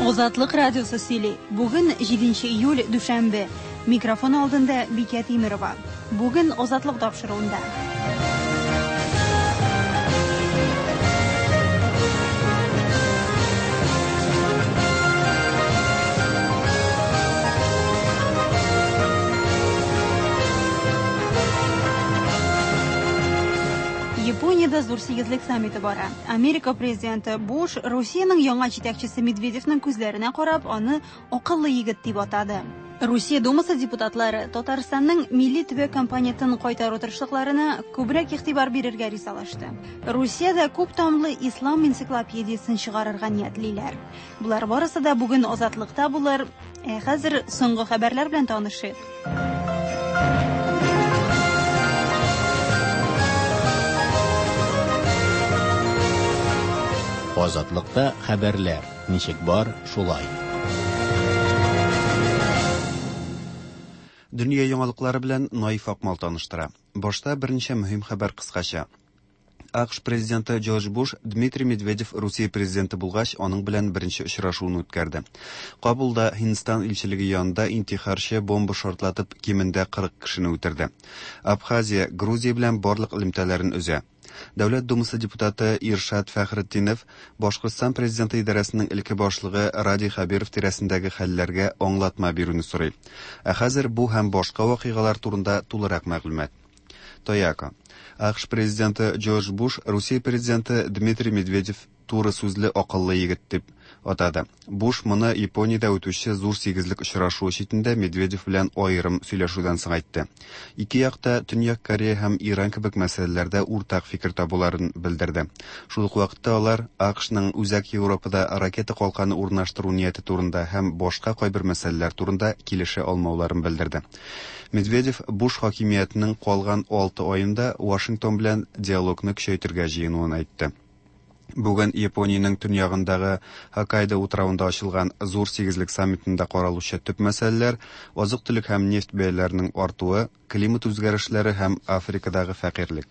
Азатлык радиосы сөйли. Бүген 7 июль дүшәмбе. Микрофон алдында Бикә Тимирова. Бүген Азатлык тапшыруында. Япониядә зур сигезлек саммиты бара. Америка президенты Буш Русиянең яңа җитәкчесе Медведевның күзләренә карап, аны акыллы егет дип атады. Русия Думасы депутатлары Татарстанның милли төбәк компонентын кайтару тырышлыкларына күбрәк игътибар бирергә ризалашты. Русиядә күп тамлы ислам энциклопедиясын чыгарырга ниятлиләр. Булар барысы да бүген Азатлыкта булыр. Хәзер соңгы хәбәрләр белән танышыйк. Азатлыкта хәбәрләр. Ничек бар, шулай. Дөнья яңалыклары белән Наиф Акмал таныштыра. Башта берничә мөһим хәбәр кыскача. АКШ президенты Джордж Буш Дмитрий Медведев Русия президенты булгач, аның белән беренче очрашуын үткәрде. Кабулда Һиндстан илчелеге янында интихарчы бомба шартлатып кимендә 40 кешене үтерде. Абхазия Грузия белән барлык элемтәләрен өзә. Дәүләт Думасы депутаты Иршат Фәхретдинов Башкортстан президенты идарәсенең ilke башлыгы Ради Хабиров тирәсендәге хәлләргә аңлатма бирүне сорый. Хәзер бу һәм башка вакыйгалар турында тулырак мәгълүмат. Тояка. АКШ президенты Джордж Буш Русия президенты Дмитрий Медведев туры сүзле акыллы егет дип атады. Буш моны Япониядә үтүче зур сигезлек очрашуы читендә Медведев белән аерым сөйләшүдән соң әйтте. Ике якта Төньяк Корея һәм Иран кебек мәсьәләләрдә уртак фикер табуларын белдерде. Шул ук вакытта алар АКШның үзәк Европада ракета калканы урнаштыру нияте турында һәм башка кайбер мәсьәләләр турында килешә алмауларын белдерде. Медведев Буш хакимиятенең калган 6 аенда Вашингтон белән диалогны көчәйтергә җыенуын әйтте. Бүген Япониянең төньягындагы Хоккайдо утравында ачылган зур сигезлек саммитында каралучы төп мәсьәләләр азык-төлек һәм нефть бәяләренең артуы, климат үзгәрешләре һәм Африкадагы фәкыйрьлек.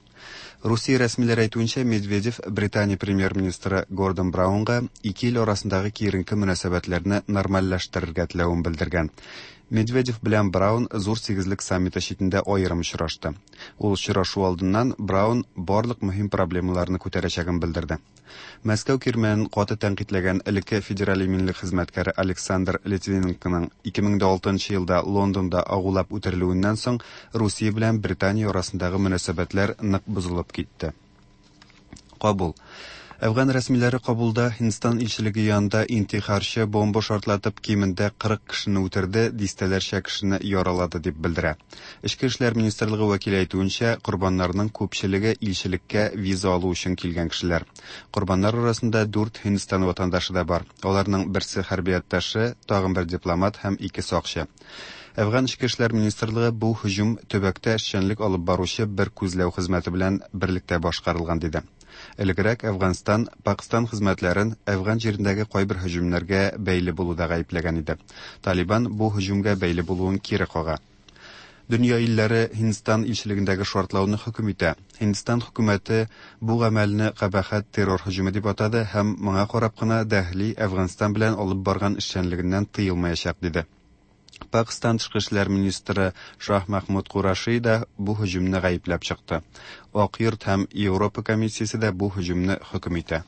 Русия рәсмиләре әйтүенчә, Медведев Британия премьер-министры Гордон Браунга ике ил арасындагы киеренке мөнәсәбәтләрне нормальләштерергә теләвен белдергән. Медведев белән Браун зур сигезлек саммиты читендә аерым очрашты. Ул очрашу алдыннан Браун барлык мөһим проблемаларны күтәрәчәген белдерде. Мәскәү кирмәнен каты тәнкыйтьләгән элекке федераль иминлек хезмәткәре Александр Литвиненконың 2006 елда Лондонда агулап үтерелүеннән соң Русия белән Британия арасындагы мөнәсәбәтләр нык бозылып китте. Кабул. Әфган рәсмиләре Кабулда Һиндстан илчелеге янында интихарчы бомба шартлатып кимендә 40 кешене үтерде, дистәләрчә кешене яралады дип белдерә. Эчке эшләр министрлыгы вәкиле әйтүенчә, курбаннарның күпчелеге илчелеккә виза алу өчен килгән кешеләр. Курбаннар арасында 4 Һиндстан ватандашы да бар. Аларның берсе хәрби атташе, тагын бер дипломат һәм 2 сакчы. Әфган эчке эшләр министрлыгы бу һөҗүм төбәктә эшчәнлек алып баручы бер күзләү хезмәте белән берлектә башкарылган диде. Элегрәк Әфганстан, Пакистан хезмәтләрен Әфган җирендәге кайбер һөҗүмнәргә бәйле булуда гаепләгән иде. Талибан бу һөҗүмгә бәйле булуын кире кага. Дөнья илләре Һиндстан илчелегендәге шартлауны хөкем итә. Һиндстан хөкүмәте бу гамәлне кабахәт террор һөҗүме дип атады һәм моңа карап кына Дәһли Әфганстан белән алып барган эшчәнлегеннән тыелмаячак диде. Пакистан тышкы эшләр министры Шах Махмуд Кураши да бу һөҗүмне гаепләп чыкты. Ак йорт һәм Европа комиссиясе дә бу һөҗүмне хөкем итә.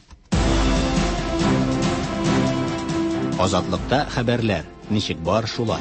Азатлыкта хәбәрләр. Ничек бар, шулай.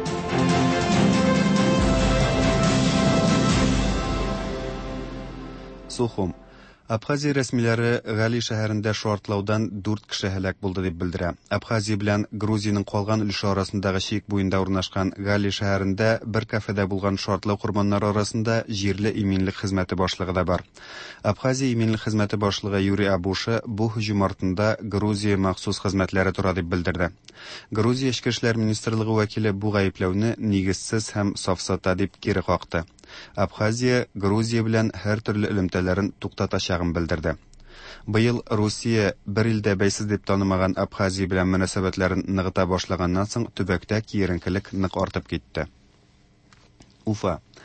Сухум. Абхазия рәсмиләре Гали шәһәрендә шартлаудан 4 кеше һәлак булды дип белдерә. Абхазия белән Грузиянең калган өлеше арасындагы чик буенда урнашкан Гали шәһәрендә бер кафеда булган шартлау курбаннары арасында җирле иминлек хезмәте башлыгы да бар. Абхазия иминлек хезмәте башлыгы Юрий Абуша бу һөҗүм артында Грузия махсус хезмәтләре тора дип белдерде. Грузия эчке эшләр министрлыгы вәкиле бу гаепләүне нигезсез һәм сафсата дип кире какты. Абхазия Грузия белән һәр төрле элемтәләрен туктатачагын белдерде. Быел Русия бер илдә бәйсез дип танымаган Абхазия белән мөнәсәбәтләрен ныгыта башлаганнан соң төбәктә киеренкелек нык артып китте. Уфа.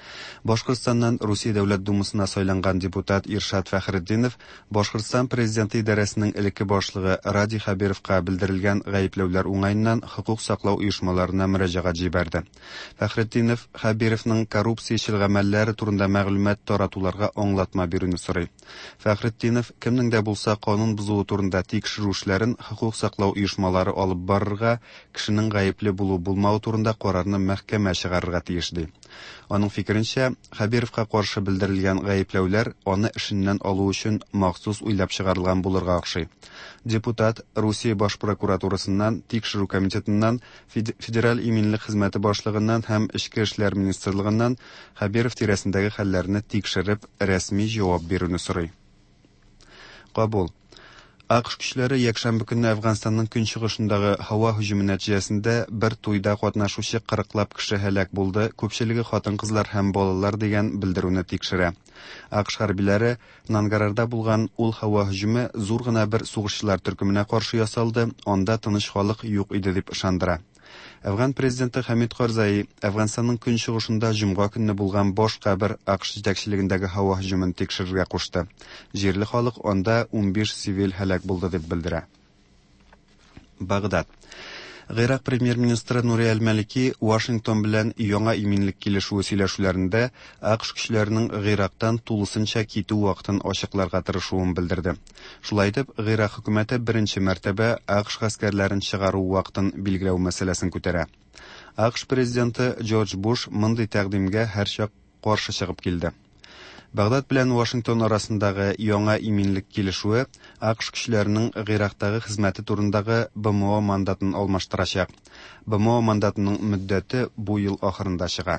Башкортстаннан Русия дәүләт думасына сайланган депутат Иршат Фәхретдинов Башкортстан президенты идарәсенең элекке башлыгы Ради Хабировка белдерелгән гаепләүләр уңаеннан хокук саклау оешмаларына мөрәҗәгать җибәрде. Фәхретдинов Хабировның коррупциячел гамәлләре турында мәгълүмат таратуларга аңлатма бирүне сорый. Фәхретдинов кемнең дә булса канун бузуы турында тикшерү эшләрен хокук саклау оешмалары алып барырга, кешенең гаепле булу-булмау турында карарны мәхкәмә чыгарырга тиеш ди. Аның фикеренчә, Хабировка каршы белдерелгән гаепләүләр аны эшеннән алу өчен махсус уйлап чыгарылган булырга охшый. Депутат Русия баш прокуратурасыннан, тикшерү комитетыннан, федераль иминлек хезмәте башлыгыннан һәм Эчке эшләр министрлыгыннан Хабиров тирәсендәге хәлләрне тикшереп, рәсми җавап бирүне сорый. Кабул. АКШ көчләре якшәмбе көнне Әфганстанның көнчыгышындагы һава һөҗүме нәтиҗәсендә бер туйда катнашучы 40лап кеше һәлак булды, күпчелеге хатын-кызлар һәм балалар дигән белдерүне тикшерә. АКШ хәрбиләре Нангарарда булган ул һава һөҗүме зур гына бер сугышчылар төркеменә каршы ясалды, анда тыныч халык юк иде дип ышандыра. Әфган президенты Хамид Карзаи Әфганстанның көнчыгышында җомга көнне булган башка бер АКШ җитәкчелегендәге һава һөҗүмен тикшерергә кушты. Җирле халык анда 15 цивил һәлак булды дип белдерә. Багдад. Гыйрак премьер-министры Нури Аль-Малики Вашингтон белән яңа иминлек килешүе сөйләшүләрендә АКШ көчләренең Гыйрактан тулысынча китү вакытын ачыкларга тырышуын белдерде. Шулай итеп, Гыйрак хөкүмәте беренче мәртәбә АКШ гаскәрләрен чыгару вакытын билгеләү мәсьәләсен күтәрә. АКШ президенты Джордж Буш мондый тәкъдимгә һәрчак каршы чыгып килде. Багдад белән Вашингтон арасындагы яңа иминлек килешүе АКШ көчләренең Гыйрактагы хезмәте турындагы БМО мандатын алмаштырачак. БМО мандатының мөддәте бу ел ахырында чыга.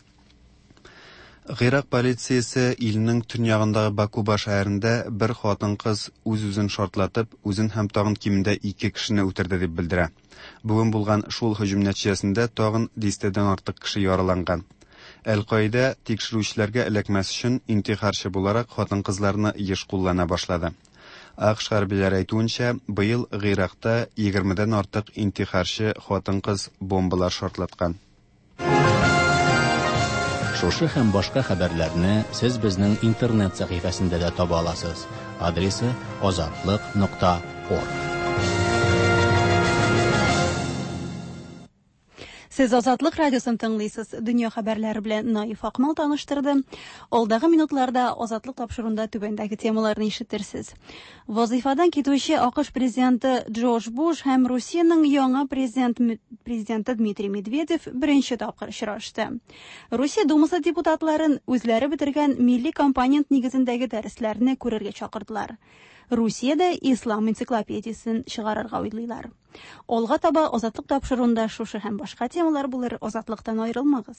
Гыйрак полициясе илнең төньягындагы Бакуба шәһәрендә бер хатын-кыз үз-үзен шартлатып, үзен һәм тагын кимендә 2 кешене үтерде дип белдерә. Бүген булган шул һөҗүм нәтиҗәсендә тагын 10дән артык кеше яраланган. Әл-Каида тикшерүчеләргә эләкмәс өчен интихарчы буларак хатын-кызларны еш куллана башлады. АКШ хәрбиләре әйтүенчә, быел Гыйракта 20дән артык интихарчы хатын-кыз бомбалар шартлаткан. Шушы һәм башка хәбәрләрне сез безнең интернет сәхифәсендә дә таба аласыз. Адресы azatlyk.org. Сез Азатлык радиосын тыңлыйсыз. Дөнья хәбәрләре белән Наиф Акмал таныштырды. Алдагы минутларда Азатлык тапшырында түбәндәге темаларны ишетерсез. Вазифадан китүче АКШ президенты Джордж Буш һәм Русиянең яңа президенты Дмитрий Медведев беренче тапкыр очрашты. Русия думасы депутатларын үзләре бетергән милли компонент нигезендәге дәресләрне күрергә чакырдылар. Русиядә ислам энциклопедиясын чыгарырга уйлыйлар. Алга таба Азатлык тапшыруында шушы һәм башка темалар булыр. Азатлыктан аерылмагыз.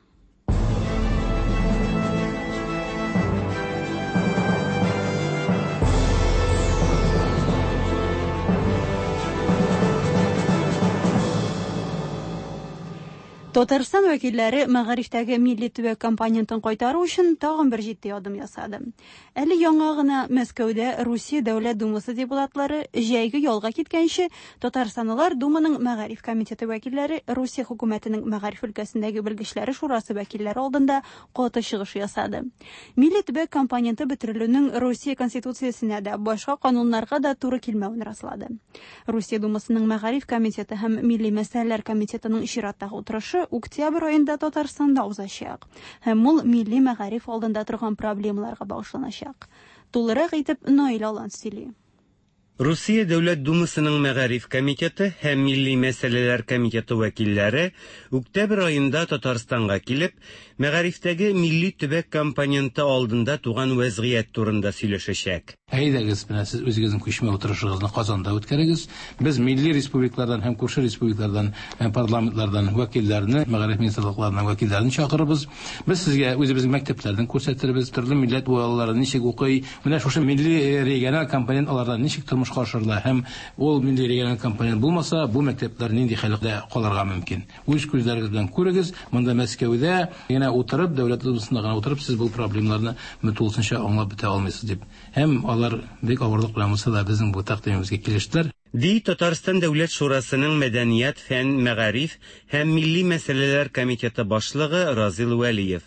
Татарстан вәкилләре мәгарифтәге милли төбәк компонентын кайтару өчен тагын бер җитди адым ясады. Әле яңа гына Мәскәүдә Русия дәүләт думасы депутатлары җәйге ялга киткәнче Татарстанлылар думаның мәгариф комитеты вәкилләре Русия хөкүмәтенең мәгариф өлкәсендәге белгечләре шурасы вәкилләре алдында каты чыгыш ясады. Милли төбәк компоненты бетерелүнең Русия конституциясенә дә, башка кануннарга да туры килмәвен раслады. Русия думасының мәгариф комитеты һәм милли мәсьәләләр комитетының чираттагы утырышы октябрь айында Татарстанда узачак. Һәм ул милли мәгариф алдында торган проблемаларга багышланачак. Тулырак итеп Наил Алан сөйли. Русия дәүләт думасының мәгариф комитеты һәм милли мәсьәләләр комитеты вәкилләре октябрь айында Татарстанга килеп, мәгарифтәге милли төбәк компоненты алдында туган вәзгыять турында сөйләшәчәк. Әйдәгез, менә сез үзегезнең күчмә утырышыгызны Казанда үткәрегез. Без милли республикалардан һәм күрше республикалардан, парламентлардан вәкилләрне, мәгариф министрлыкларының вәкилләрен чакырырбыз. Без сезгә үзебезнең мәктәпләрдән күрсәтербез, төрле милләт балалары ничек укый, менә шушы милли региональ компонент алардан ничек тормышка ашырыла, һәм ул милли региональ компонент булмаса, бу мәктәпләр нинди хәлдә калырга мөмкин. Үз күзләрегез белән күрегез. Монда Мәскәүдә генә утырып, дәүләт думасында гына утырып, сез бу проблемаларны тулысынча аңлап бетә алмыйсыз дип. Һәм алар бик авырлык белән булса да безнең бу тәкъдимебезгә килештеләр. Ди Татарстан дәүләт шурасының мәдәният, фән, мәгариф һәм милли мәсьәләләр комитеты башлыгы Разил Вәлиев.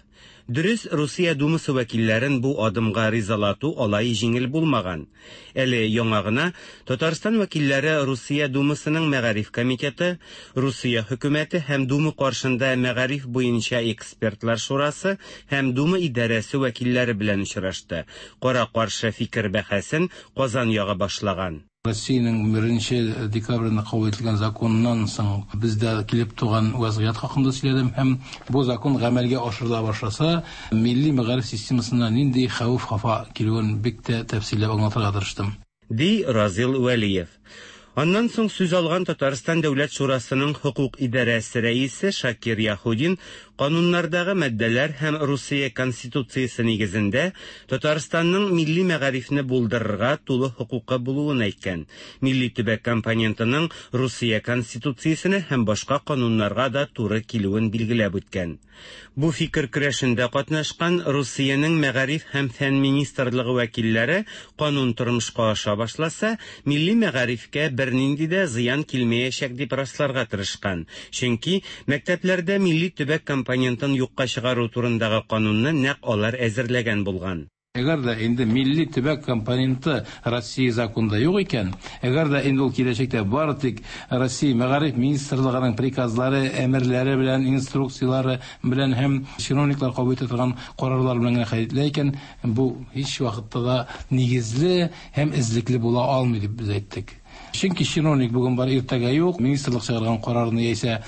Дөрес, Русия Думасы вәкилләрен бу адымга ризалату алай җиңел булмаган. Әле яңа гына Татарстан вәкилләре Русия Думасының мәгариф комитеты, Русия хөкүмәте һәм Дума каршында мәгариф буенча экспертлар шурасы һәм Дума идарәсе вәкилләре белән очрашты. Кара-каршы фикер бәхәсен Казан ягы башлаган. Россиянең 1 декабрендә кабул ителгән законнан соң бездә килеп туган вазгыять хакында сөйләдем һәм бу закон гамәлгә ашырыла башласа, милли мәгариф системасына нинди хәвеф-хафа килүен бик тә тәфсилләп аңлатырга тырыштым. Ди Разил Вәлиев. Аннан соң сүз алган Татарстан Дәүләт Шурасының хукук идарәсе рәисе Шакир Яхудин кануннардагы маддәләр һәм Русия Конституциясе нигезендә Татарстанның милли мәгарифне булдырырга тулы хукукы булуын әйткән. Милли төбәк компонентының Русия Конституциясенә һәм башка кануннарга да туры килүен билгеләп үткән. Бу фикер көрәшендә катнашкан Русиянең мәгариф һәм фән министрлыгы вәкилләре канун тормышка аша башласа, милли мәгарифкә бернинди дә зыян килмәячәк дип расларга тырышкан. Чөнки мәктәпләрдә милли төбәк компонентын юкка чыгару турындагы канунны нәкъ алар әзерләгән булган. Әгәр дә инде милли төбәк компоненты Россия законында юк икән, әгәр дә инде ул киләчәктә бары тик Россия мәгариф министрлыгының приказлары, әмерләре белән, инструкциялары белән һәм чиновниклар кабул итә торган карарлар белән генә хәйләтле икән, бу һич вакытта да нигезле һәм эзлекле була алмый дип без әйттек. Чөнки чиновник бүген бар, иртәгә юк, министрлык чыгарган карарны яисә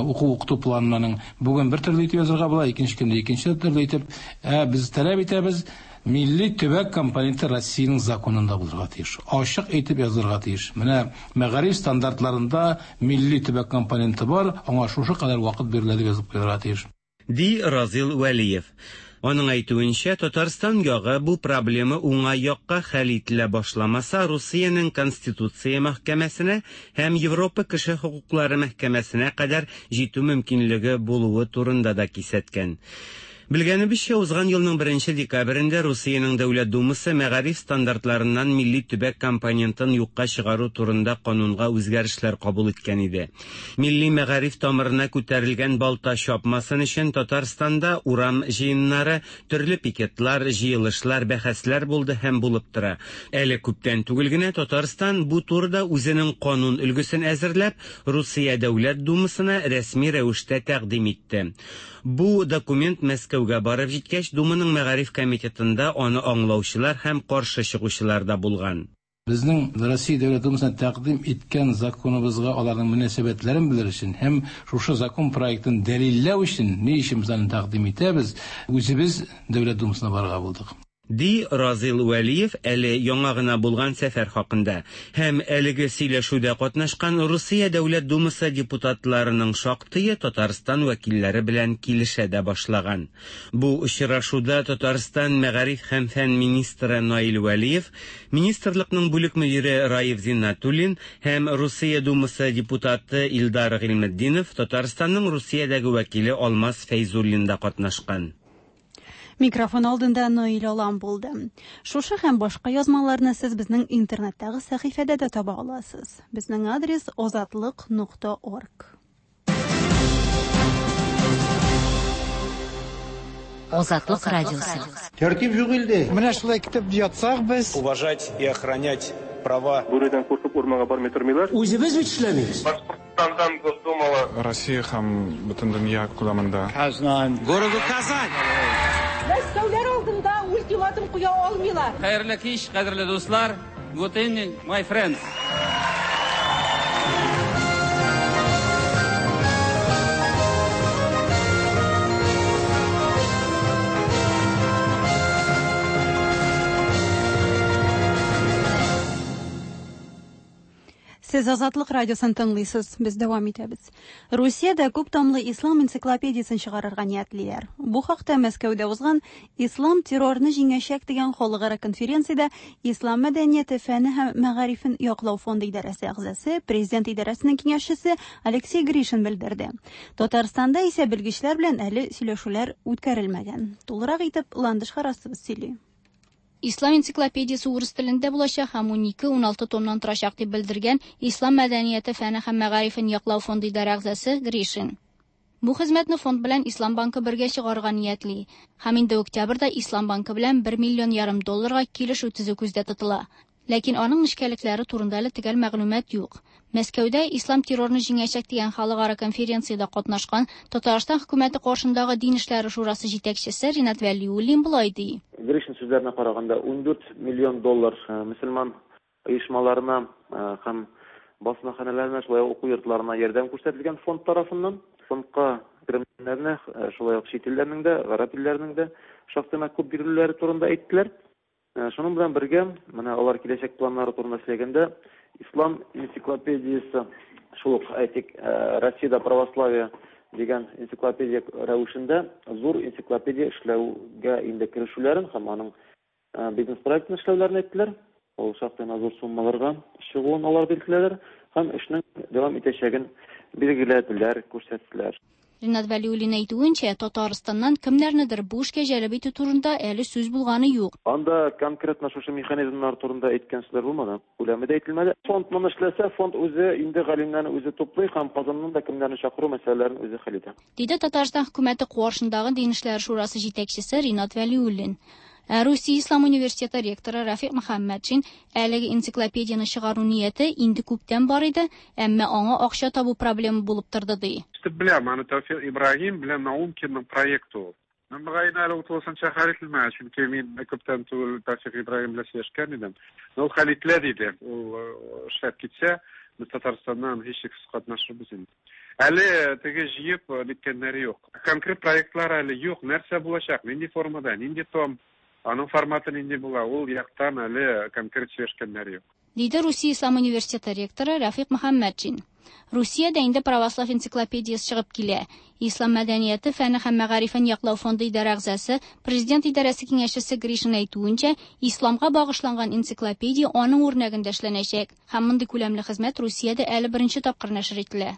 уку планының бүген бер төрле итеп язырга була, икенче көндә икенче төрле итеп, без таләп итәбез. Милли төбәк компоненты Россиянең законында булырга тиеш. Ачык әйтеп язырга тиеш. Менә мәгариф стандартларында милли төбәк компоненты бар, аңа шушы кадәр вакыт бирелә дип язып куярга тиеш. Ди Разил Вәлиев. Аның әйтүенчә, Татарстан ягы бу проблема уңай якка хәл ителә башламаса, Русиянең Конституция мәхкәмәсенә һәм Европа кеше хукуклары мәхкәмәсенә кадәр җитү мөмкинлеге булуы турында да кисәткән. Белгәнебезчә, узган елның 1 декабрендә Русиянең Дәүләт Думасы мәгариф стандартларыннан милли төбәк компонентын юкка чыгару турында канунга үзгәрешләр кабул иткән иде. Милли мәгариф тамырына күтәрелгән балта чапмасын өчен Татарстанда урам җыеннары, төрле пикетлар, җыелышлар, бәхәсләр булды һәм булып тора. Әле күптән түгел генә Татарстан бу турыда үзенең канун өлгесен әзерләп, Русия Дәүләт Думасына рәсми рәвештә тәкъдим итте. Бу документ Мәскәүгә барып җиткәч, Думаның мәгариф комитетында аны аңлаучылар һәм каршы чыгучылар да булган. Безнең Россия Дәүләт Думасына тәкъдим иткән законыбызга аларның мөнәсәбәтләрен белер өчен һәм шушы закон проектын дәлилләү өчен ни өчен без аны тәкъдим итәбез, үзебез Дәүләт Думасына барырга булдык. Ди Разил Вәлиев әле яңа гына булган сәфәр хакында һәм әлеге сөйләшүдә катнашкан Русия Дәүләт Думасы депутатларының шактые Татарстан вәкилләре белән килешә дә башлаган. Бу очрашуда Татарстан мәгариф һәм фән министры Наил Вәлиев, министрлыкның бүлек мөдире Раиф Зиннатуллин һәм Русия Думасы депутаты Илдар Гыйлметдинов, Татарстанның Русиядәге вәкиле Алмаз Фәйзуллин да катнашкан. Микрофон алдында Наил Алам булды. Шушы һәм башка язмаларны сез безнең интернеттагы сәхифәдә дә таба аласыз. Безнең адрес ozatliq.org. Азатлык радиосы. Тәртип юк инде. Менә шулай китеп ятсак без. Уважать и охранять права. Бүредән куркып урманга бармый тормыйлар. Үзебез бит эшләмибез. Башкортстандан Госдумага Россия һәм бөтен дөнья күләмендә. Городу Казань. Мәскәүләр алдында ультиматум куя алмыйлар. Хәерле кич, кадерле дуслар. Good evening, my friends. Сез Азатлык радиосын тыңлыйсыз, без дәвам итәбез. Русиядә күп тамлы ислам энциклопедиясын чыгарырга ниятлиләр. Бу хакта Мәскәүдә узган Ислам террорны җиңәчәк дигән халыкара конференциядә Ислам мәдәнияте, фәне һәм мәгарифен яклау фонды идарәсе әгъзасы, президент идарәсенең киңәшчесе Алексей Гришин белдерде. Татарстанда исә белгечләр белән әле сөйләшүләр үткәрелмәгән. Тулырак итеп Ландыш Харасыбыз сөйли. Ислам энциклопедиясы урыс телендә булачак һәм 12-16 томнан торачак дип белдергән Ислам мәдәнияте, фәне һәм мәгарифен яклау фонды идарә әгъзасы Гришин. Бу хезмәтне фонд белән Ислам банкы бергә чыгарга ниятли. Һәм инде октябрьдә Ислам банкы белән 1,5 миллион долларга килешү төзү күздә тотыла. Ләкин аның нечкәлекләре турында әле төгәл мәгълүмат юк. Мәскәүдә Ислам террорны җиңәчәк дигән халыкара конференцияда катнашкан Татарстан хөкүмәте каршындагы Дин эшләре шурасы җитәкчесе Ринат Вәлиуллин булай ди. Грешин сүзләренә караганда 14 миллион доллар мөселман оешмаларына һәм басмаханәләренә, шулай ук уку йортларына ярдәм күрсәтелгән фонд тарафыннан. Фондка керемнәрне шулай ук чит илләрнең дә, гарәп илләрнең дә шактый күп бирүләре турында әйттеләр. Шуның белән бергә, менә алар киләчәк планнары турында сөйләгәндә, Ислам энциклопедиясе, шул ук әйтик, Россиядә православие дигән энциклопедия рәвешендә зур энциклопедия эшләүгә инде керешүләрен һәм аның бизнес проектын эшләүләрен әйттеләр. Ул шактый зур суммаларга чыгуын алар билгеләделәр һәм эшнең дәвам итәчәген билгеләделәр, күрсәттеләр. Ринат Вәлиуллин әйтүенчә, Татарстаннан кемнәрнедер бу эшкә җәлеп итү турында әле сүз булганы юк. Анда конкретно шушы механизмнар турында әйткән сүзләр булмады. Күләме дә әйтелмәде. Фонд моны эшләсә, фонд үзе инде галимнәрне үзе туплый һәм Казаннан да кемнәрне чакыру мәсьәләләрен үзе хәл итә. Диде Татарстан хөкүмәте каршындагы Дин эшләре шурасы җитәкчесе Ринат Вәлиуллин. Русия Ислам университеты ректоры Рафик Мөхәммәтшин әлеге энциклопедияны чыгару нияте инде күптән бар иде, әмма аңа акча табу проблема булып торды ди. Беләм, аны Тәүфик Ибраһим белән Наумкинның проекты. Маңгайна әле утылсанча хәрәкәтләмә, чөнки мин күптән түгел Тәүфик Ибраһим белән сөйләшкән идем. Ул хәлитләр иде. Ул эшләп китсә, без Татарстаннан һичшиксез катнашырбыз инде. Әле теге җыеп ниткәннәре юк. Конкрет проектлар әле юк. Нәрсә булачак? Нинди формада, нинди том? Аның форматы нинди була? Ул яктан әле конкрет сөйләшкәннәре юк. Диде Русия Ислам университеты ректоры Рафик Мөхәммәтшин. Русиядә инде православ энциклопедиясы чыгып килә. Ислам мәдәнияте фәне һәм мәгарифен яклау фонды идарә әгъзасы, президент идарәсе киңәшчесе Гришин әйтүенчә, исламга багышланган энциклопедия аның үрнәгендә эшләнәчәк. Һәм мондый күләмле хезмәт Русиядә әле беренче тапкыр нәшер ителә.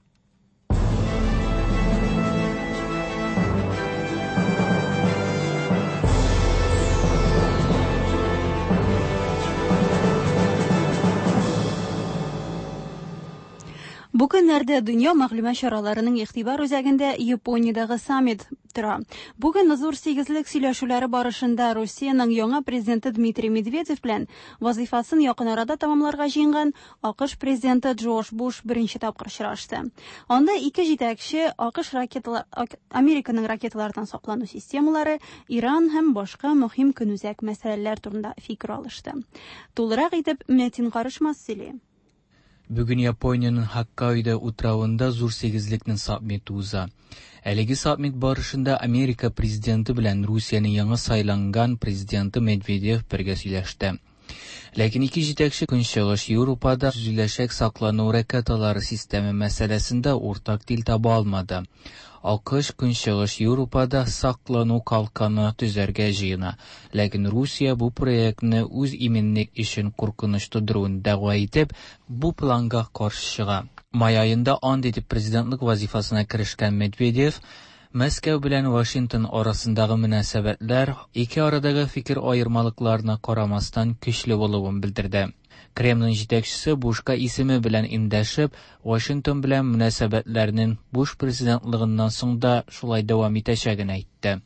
Бу көннәрдә дөнья мәгълүмат чараларының игътибар үзәгендә Япониядагы саммит тора. Бүген зур сигезлек сөйләшүләре барышында Россиянең яңа президенты Дмитрий Медведев белән вазифасын якын арада тамамларга җыенган АКШ президенты Джордж Буш беренче тапкыр очрашты. Анда ике җитәкче Американың ракеталардан саклану системалары, Иран һәм башка мөһим көнүзәк мәсьәләләр турында фикер алышты. Тулырак итеп Мәтин Карышмас сөйли. Бүген Япониянең Хоккайдо утравында зур сигезлекнең саммиты уза. Әлеге саммит барышында Америка президенты белән Русиянең яңа сайланган президенты Медведев бергә сөйләште. Ләкин ике җитәкче Көнчыгыш Европада төзеләчәк саклану ракеталары системы мәсьәләсендә уртак тел таба алмады. АКШ Көнчыгыш Европада саклану калканы төзәргә җыена. Ләкин Русия бу проектны үз именлек өчен куркыныч тудыруын дәгъва итеп, бу планга каршы чыга. Май аенда ант итеп президентлык вазифасына керешкән Медведев Мәскәү белән Вашингтон арасындагы мөнәсәбәтләр ике арадагы фикер аермалыкларына карамастан көчле булуын белдерде. Кремль җитәкчесе Бушка исеме белән индәшеп, Вашингтон белән мөнәсәбәтләрнең Буш президентлыгыннан соң да шулай дәвам итәчәген әйтте.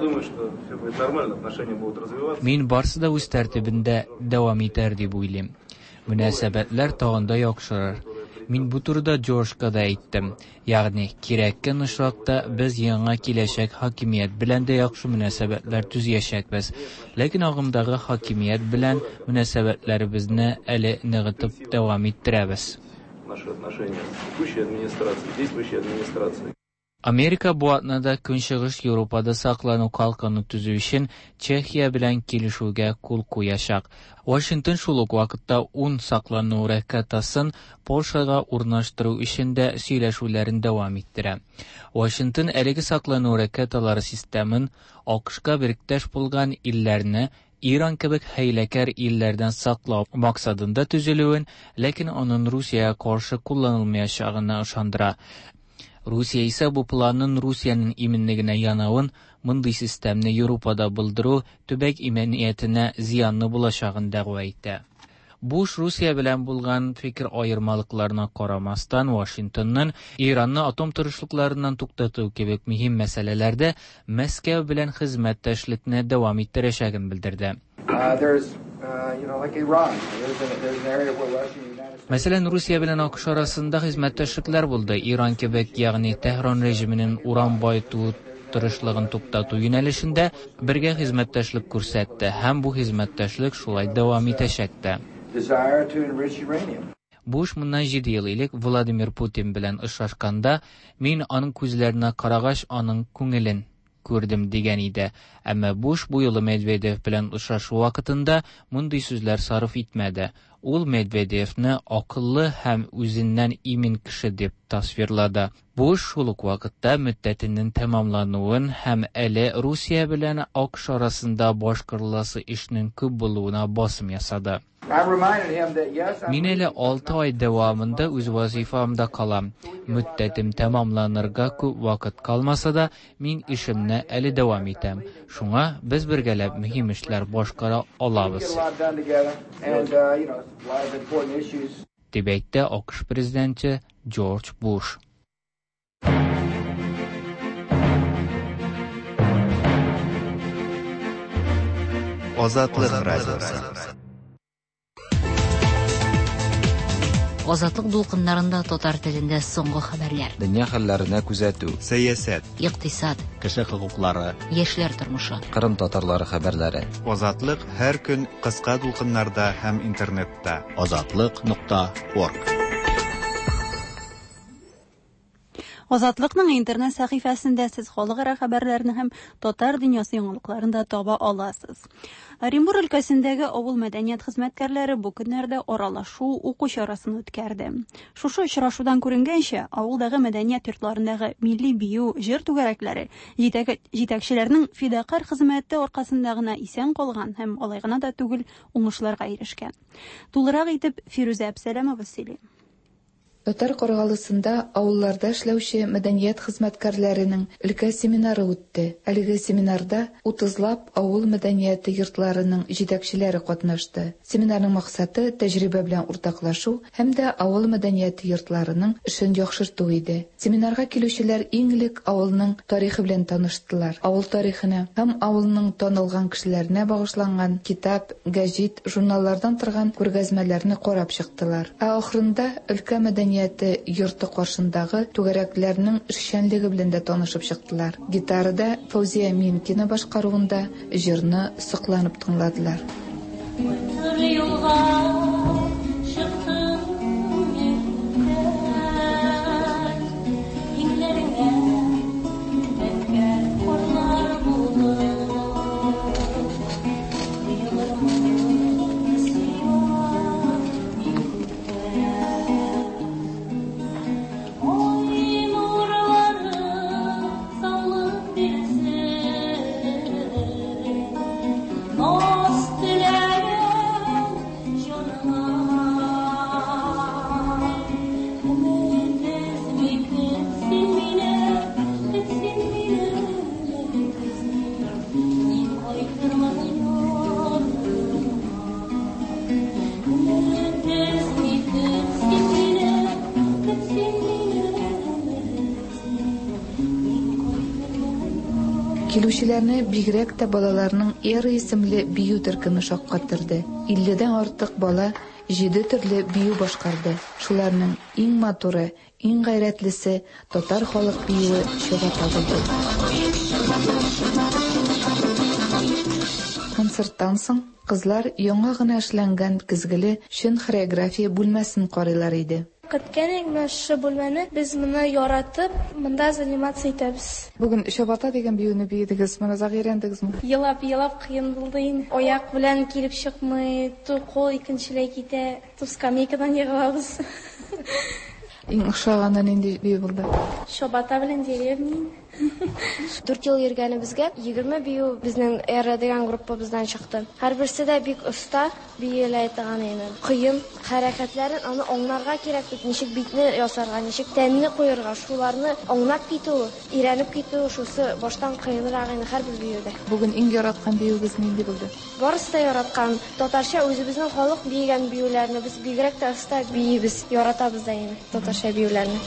Мин барсы да үз тәртибендә дәвам итәр дип уйлыйм. Мөнәсәбәтләр тагын да яхшырыр. Мин бу турыда Джорджка да әйттем. Ягъни, кирәккән очракта без яңа киләчәк хакимият белән дә яхшы мөнәсәбәтләр төзәячәкбез. Ләкин агымдагы хакимият белән мөнәсәбәтләребезне әле ныгытып дәвам иттерәбез. Америка бу атнада Көнчыгыш Европада саклану калканы төзү өчен Чехия белән килешүгә кул куячак. Вашингтон шул ук вакытта 10 саклану ракетасын Польшага урнаштыру өчен дә сөйләшүләрен дәвам иттерә. Вашингтон әлеге саклану ракеталары системын АКШка биректәш булган илләрне Иран кебек хәйләкәр илләрдән саклау максатында төзелүен, ләкин аның Русиягә каршы кулланылмаячагына ышандыра. Русия исә бу планның Русиянең именлегенә янавын, мондый системны Европада булдыру төбәк имәниятенә зыянны булачагын дәгъва итә. Буш Русия белән булган фикер айырмалыкларына карамастан Вашингтонның Иранны атом тырышлыкларыннан туктату кебек мөһим мәсьәләләрдә Мәскәү белән хезмәттәшлекне дәвам иттерәчәген белдерде. Мәсәлән, Русия белән АКШ арасында хезмәттәшлекләр булды. Иран кебек, ягъни Тәһран режимының уран байыту тырышлыгын туктату юнәлешендә бергә хезмәттәшлек күрсәтте һәм бу хезмәттәшлек шулай дәвам итәчәк тә. Буш моннан 7 ел элек Владимир Путин белән очрашканда мин аның күзләренә карагач аның күңелен күрдем дигән иде. Әмма Буш бу юлы Медведев белән очрашу вакытында мондый сүзләр сарыф итмәде. Ул Медведевны акыллы һәм үзеннән имин кеше дип тасвирлады. Буш шул ук вакытта мөддәтенең тәмамлануын һәм әле Русия белән АКШ арасында башкарыласы эшнең күп булуына басым ясады. Мин әле 6 ай дәвамында үз вазифамда калам. Мөддәтем тәмамланырга күп вакыт калмаса да, мин эшемне әле дәвам итәм. Шуңа без бергәләп мөһим эшләр башкара алабыз. Дип әйтте АКШ президенты Джордж Буш. Азатлык радиосы. Азатлык дулкыннарында татар телендә соңгы хәбәрләр. Дөнья хәлләренә күзәтү, сәясәт, икътисад, кеше хокуклары, яшьләр тормышы, Кырым татарлары хәбәрләре. Азатлык һәр көн кыска дулкыннарда һәм интернетта. Азатлык.org. Азатлыкның интернет сәхифәсендә сез халыкара хәбәрләрне һәм татар дөньясы яңалыкларын да таба аласыз. Оренбур өлкәсендәге авыл мәдәният хезмәткәрләре бу көннәрдә аралашу, уку чарасын үткәрде. Шушы очрашудан күренгәнчә, авылдагы мәдәният йортларындагы милли бию, җыр түгәрәкләре җитәкчеләрнең фидакар хезмәте аркасында гына исән калган һәм алай гына да түгел уңышларга ирешкән. Тулырак итеп Фирүзә Әбсәләмова сөйли. Татар Каргалысында авылларда эшләүче мәдәният хезмәткәрләренең өлкә семинары үтте. Әлеге семинарда 30лап авыл мәдәнияты йортларының җитәкчеләре катнашты. Семинарның максаты тәҗрибә белән уртаклашу һәм дә авыл мәдәнияты йортларының эшен яхшырту иде. Семинарга килүчеләр иң элек авылның тарихы белән таныштылар. Авыл тарихына һәм авылның танылган кешеләренә багышланган китап, гәҗит, журналлардан торган күргәзмәләрне карап чыктылар. Ахырында өлкә мәдәнияты йорты каршындагы түгәрәкләрнең эшчәнлеге белән дә танышып чыктылар. Гитарада Фаузия Минкина башкаруында җырны сокланып тыңладылар. Килүчеләрне бигрәк тә балаларның эра исемле бию төркеме шаккатырды. 50дән артык бала 7 төрле бию башкарды. Шуларның иң матуры, иң гайрәтлесе татар халык биюе чыгата булды. Концерттан соң кызлар яңа гына эшләнгән кизгеле шын хореография бүлмәсен карыйлар иде. Көткәнек мәшә бүлмәне без моны яратып, монда занимация итәбез. Бүген Шабата дигән биюне биедегез, моны загырендегезме? Елап кыен булды инде. Аяк белән килеп чыкмый, кул икенчеләй китә, скамейкадан егылабыз. Иң охшаганы нинди бию булды? Шабата белән деревня. 4 ел йөргәнебезгә 20 бию безнең эра дигән группа бездән чыкты. Һәрберсе дә бик оста биеләй торган иде. Кыем хәрәкәтләрен аны аңларга кирәк бит, ничек битне ясарга, ничек тәнне куярга, шуларны аңлап китү, өйрәнеп китү шусы баштан кыенрак иде һәрбер биюдә. Бүген иң яраткан биюгез нинди булды? Барысы да яраткан. Татарча үзебезнең халык биегән биюләрне без бигрәк тә оста биебез, яратабыз да инде татарча биюләрне.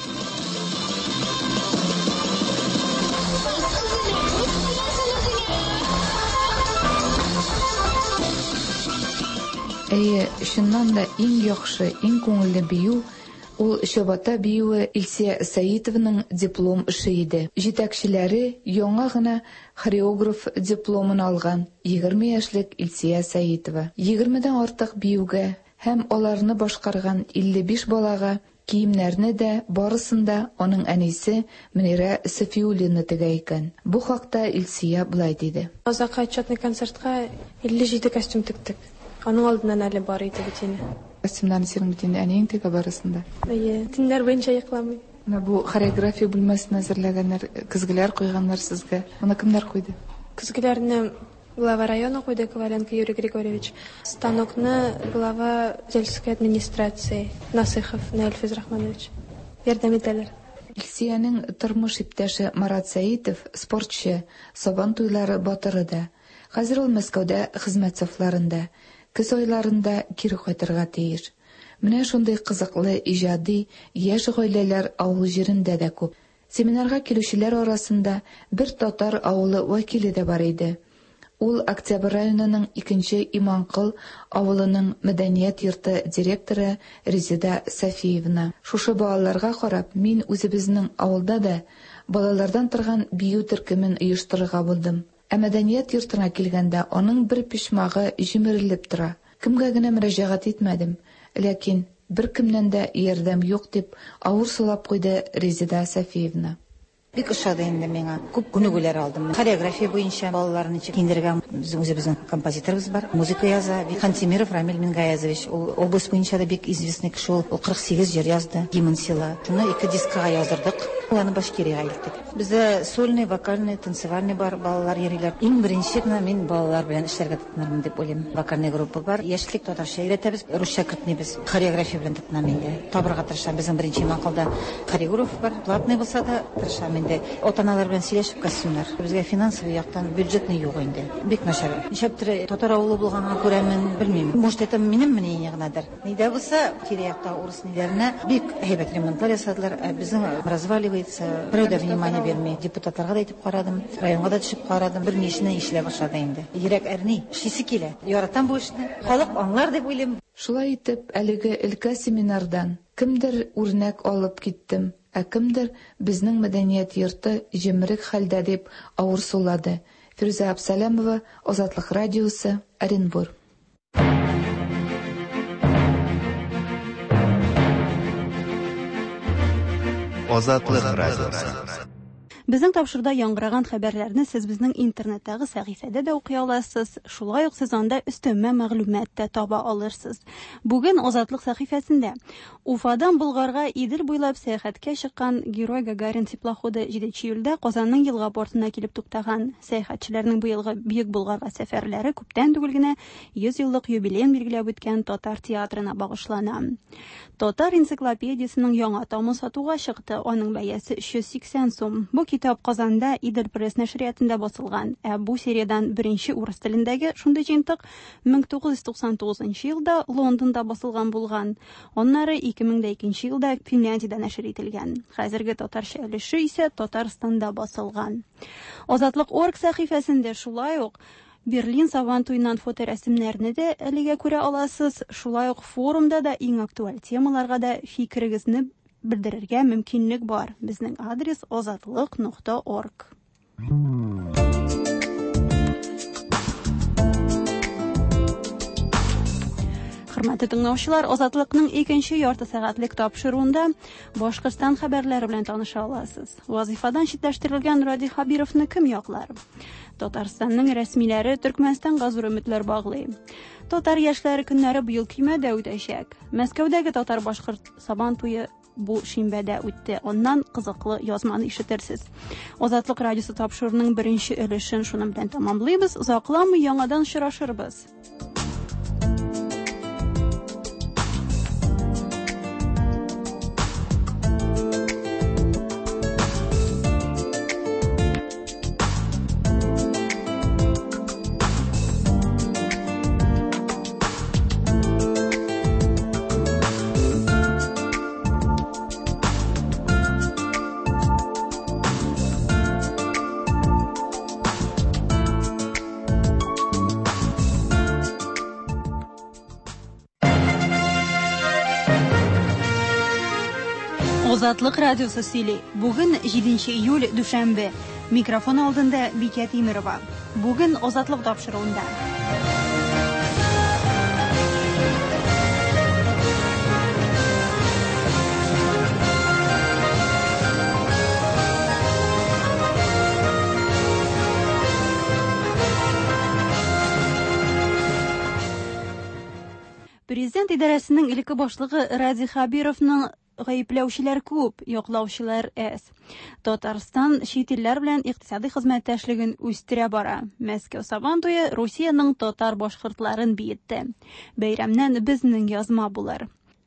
Шуннан да иң яхшы, иң күңелле бию ул Чабата биюе Илсия Саитованың диплом эше иде. Җитәкчеләре яңа гына хореограф дипломын алган 20 яшьлек Илсия Саитова. 20дән артык биюгә һәм аларны башкарган 55 балага киемнәрне дә барысында аның әнисе Мөнирә Сафиуллина тегә икән. Бу хакта Илсия булай диде. Азакка отчетный концертка 57 костюм тиктек. Аның алдыннан әле бар иде бит инде. Костюмнарны синең бит инде әнең тегә барысында. Төннәр буенча йокламый. Бу хореография бүлмәсен әзерләгәннәр, көзгеләр куйганнар сезгә. Моны кемнәр куйды? Көзгеләрне глава района куйды Коваленко Юрий Григорьевич. Станокны глава сельской администрации Насыхов Наиль Физрахманович. Ярдәм итәләр. Илсиянең тормыш иптәше Марат Саитов спортчы, Сабан туйлары батыры да. Хәзер ул Мәскәүдә хезмәт сафларында. Көз айларында кире кайтырга тиеш. Менә шундый кызыклы иҗади яшь гаиләләр авыл җирендә дә күп. Семинарга килүчеләр арасында бер татар авылы вәкиле дә бар иде. Ул Октябрь районының 2-нче Иманкыл авылының мәдәният йорты директоры Резида Сафиевна. Шушы балаларга карап, мин үзебезнең авылда да балалардан торган бию төркемен оештырырга булдым. Ә мәдәният йортына килгәндә аның бер пишмагы җимерелеп тора. Кемгә генә мөрәҗәгать итмәдем, ләкин бер кемнән дә ярдәм юк дип авыр сулап куйды Резида Сафиевна. Бик ошады инде миңа. Күп күнегүләр алдым. Хореография буенча балаларны киендергән үзебезнең композиторыбыз бар. Музыка яза. Хантимиров Рамил Мингаязович. Ул область буенча да бик известный кеше. Ул 48 җыр язды. Гимн села. Шуны 2 дискага яздырдык. Аны Башкирияга илттек. Бездә сольный, вокальный, танцевальный бар балалар йөриләр. Иң беренче мин балалар белән эшләргә тотынырмын дип уйлыйм. Вокальный группа бар. Яшьлек татарча өйрәтәбез. Русча кертмибез. Хореография белән тотынам инде. Табырга тырышам. Безнең беренче Иманкылда хореограф бар. Платный булса да тырышам инде. Ата-аналар белән сөйләшеп костюмнар. Безгә финансовый яктан бюджетный юк инде. Бик начар. Ничәптер татар авылы булганга күрәмен, белмим. Может, это минем мнение гынадыр. Нидә булса, тирә-якта урыс ниләренә бик һәйбәт ремонтлар ясадылар. Безнең разваливается. Берәүдә внимание берми. Депутатларга да әйтеп карадым, районга да төшеп карадым. Бер нишне эшләп башлады инде. Йөрәк әрни, шисе килә. Яратам бу эшне. Халык аңлар дип уйлыйм. Шулай итеп, әлеге өлкә семинардан кемдер үрнәк алып киттем, ә кемдер безнең мәдәният йорты җимерек хәлдә дип авыр сулады. Фирүзә Абсалямова, Азатлык радиосы, Оренбур. Азатлык радиосы. Безнең тапшырда яңгыраган хәбәрләрне сез безнең интернеттагы сәхифәдә дә укый аласыз. Шулай ук сез анда өстәмә мәгълүмат та таба алырсыз. Бүген Азатлык сәхифәсендә Уфадан Болгарга Идел буйлап сәяхәткә чыккан Герой Гагарин теплоходы 7 июльдә Казанның Елга портына килеп туктаган. Сәяхәтчеләрнең бу елгы Бөек Болгарга сәфәрләре күптән түгел генә 100 еллык юбилейн билгеләп үткән Татар театрына багышлана. Татар энциклопедиясының яңа томы сатуга чыкты. Аның бәясе 380 сум. Бу китап Казанда Идел пресс нәшриятында басылган. Бу сериядан беренче урыс телендәге шундый җыентык 1999 елда Лондонда басылган булган. Аннары 2002 елда Финляндиядә нәшр ителгән. Хәзерге татарча өлеше исә Татарстанда басылган. Азатлык.орг сәхифәсендә шулай ук Берлин Сабан туйыннан фоторәсемнәрне дә әлегә күрә аласыз. Шулай ук форумда да иң актуаль темаларга да фикерегезне белдерергә мөмкинлек бар. Безнең адрес azatlyk.org. Хөрмәтле тыңлаучылар, Азатлыкның 2нче ярты сәгатьлек тапшыруында Башкортстан хәбәрләре белән таныша аласыз. Вазифадан читләштерелгән Ради Хабировны кем яклар? Татарстанның рәсмиләре Төркмәнстанга зур өметләр баглый. Татар яшьләре көннәре быел көймәдә үтәчәк. Мәскәүдәге татар-башкорт Сабан туйы бу шимбәдә үтте. Оннан кызыклы язманы ишетерсез. Азатлык радиосы тапшыруының беренче өлешен шуның белән тәмамлыйбыз. Озакламый яңадан очрашырбыз. Азатлык радиосы сөйли. Бүген 7 июль дүшәмбе. Микрофон алдында Бикә Тимирова. Бүген Азатлык тапшыруында. Президент идарәсенең илекке башлыгы Ради Хабировның гаепләүчеләр күп, яклаучылар әз. Татарстан чит илләр белән икътисади хезмәттәшлеген үстерә бара. Мәскәү Сабантуе Русияның татар башкортларын биетте. Бәйрәмнән безнең язма булыр.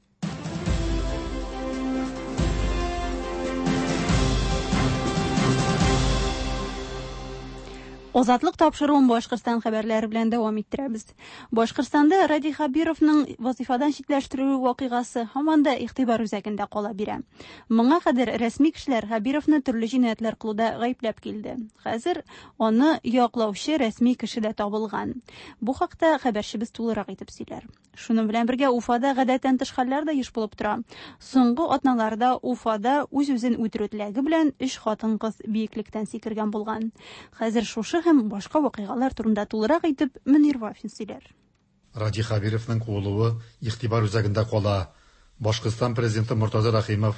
Азатлык тапшыруын Башкортстан хәбәрләре белән дәвам иттерәбез. Башкортстанда Ради Хабировның вазифадан читләштерү вакыйгасы һаман да игътибар үзәгендә кала бирә. Моңа кадәр рәсми кешеләр Хабировны төрле җинаятьләр кылуда гаепләп килде. Хәзер аны яклаучы рәсми кеше дә табылган. Бу хакта хәбәрчебез тулырак итеп сөйләр. Шуның белән бергә Уфада гадәттән тыш хәлләр дә еш булып тора. Соңгы атналарда Уфада үз-үзен үтерү теләге белән 3 хатын-кыз бийеклектән сикергән булган. Хәзер шушы һәм башка вакыйгалар турында тулырак итеп Мөнир Вафин сөйләр. Ради Хабировның куылуы игътибар үзәгендә кала. Башкортстан президенты Муртаза Рахимов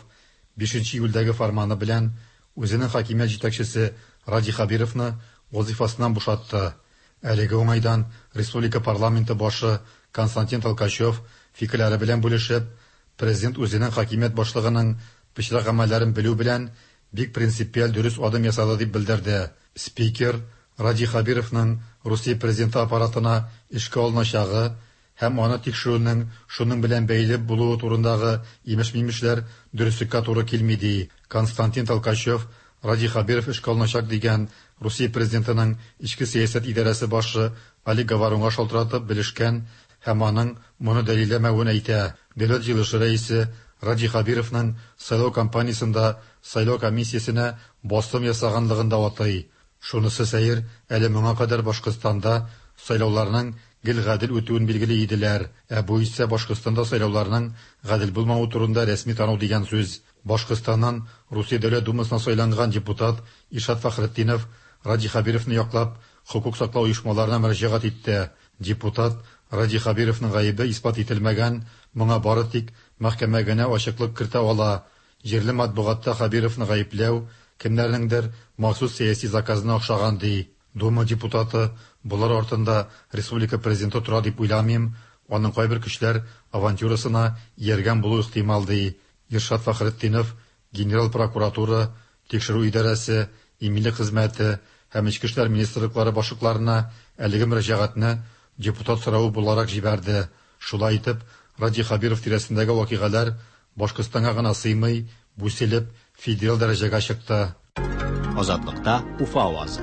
5 июльдәге фарманы белән үзенең хакимият җитәкчесе Ради Хабировны вазифасыннан бушатты. Әлеге уңайдан республика парламенты башы Константин Толкачев фикерләре белән бүлешеп, президент үзенең хакимият башлыгының пычрак гамәлләрен белү белән бик принципиаль дөрес адым ясады дип белдерде. Спикер Ради Хабировның Русия президенты аппаратына эшкә алыначагы һәм аны тикшерүнең шуның белән бәйле булуы турындагы имеш-мимешләр дөреслеккә туры килми ди. Константин Толкачев Ради Хабиров эшкә алыначак дигән Русия президентының ичке сәясәт идарәсе башы Али Гаварунга шалтыратып белешкән һәм аның моны дәлилләмәвен әйтә. Дәүләт җыелышы рәисе Ради Хабировның сайлау кампаниясында сайлау комиссиясенә басым ясаганлыгын да атый. Шунысы сәер, әле моңа кадәр Башкортстанда сайлауларның гел-гадел үтүен билгеле иделәр. Бу исә Башкортстанда сайлауларның гадел булмавы турында рәсми тану дигән сүз. Башкортстаннан Русия Дәүләт Думасына сайланган депутат Ишат Фахретдинов Ради Хабировны яклап, хукук саклау оешмаларына мөрәҗәгать итте. Депутат Ради Хабировның гаебе испат ителмәгән, моңа бары тик мәхкәмә генә ачыклык кертә ала. Җирле матбугатта Хабировны гаепләү кемнәрнеңдер махсус сәяси заказына охшаган ди. Дума депутаты булар артында республика президенты тора дип уйламыйм, аның кайбер кешеләр авантюрасына ияргән булу ихтимал ди. Иршат Фахретдинов генерал прокуратура, тикшерү идарәсе, иминлек хезмәте һәм ичке эшләр министрлыклары башлыкларына әлеге мөрәҗәгатьне депутат сорауы буларак җибәрде. Шулай итеп, Ради Хабиров тирәсендәге вакыйгалар Башкортстанга гына сыймый, бүселеп, федераль дәрәҗәгә чыкты. Азатлыкта Уфа авазы.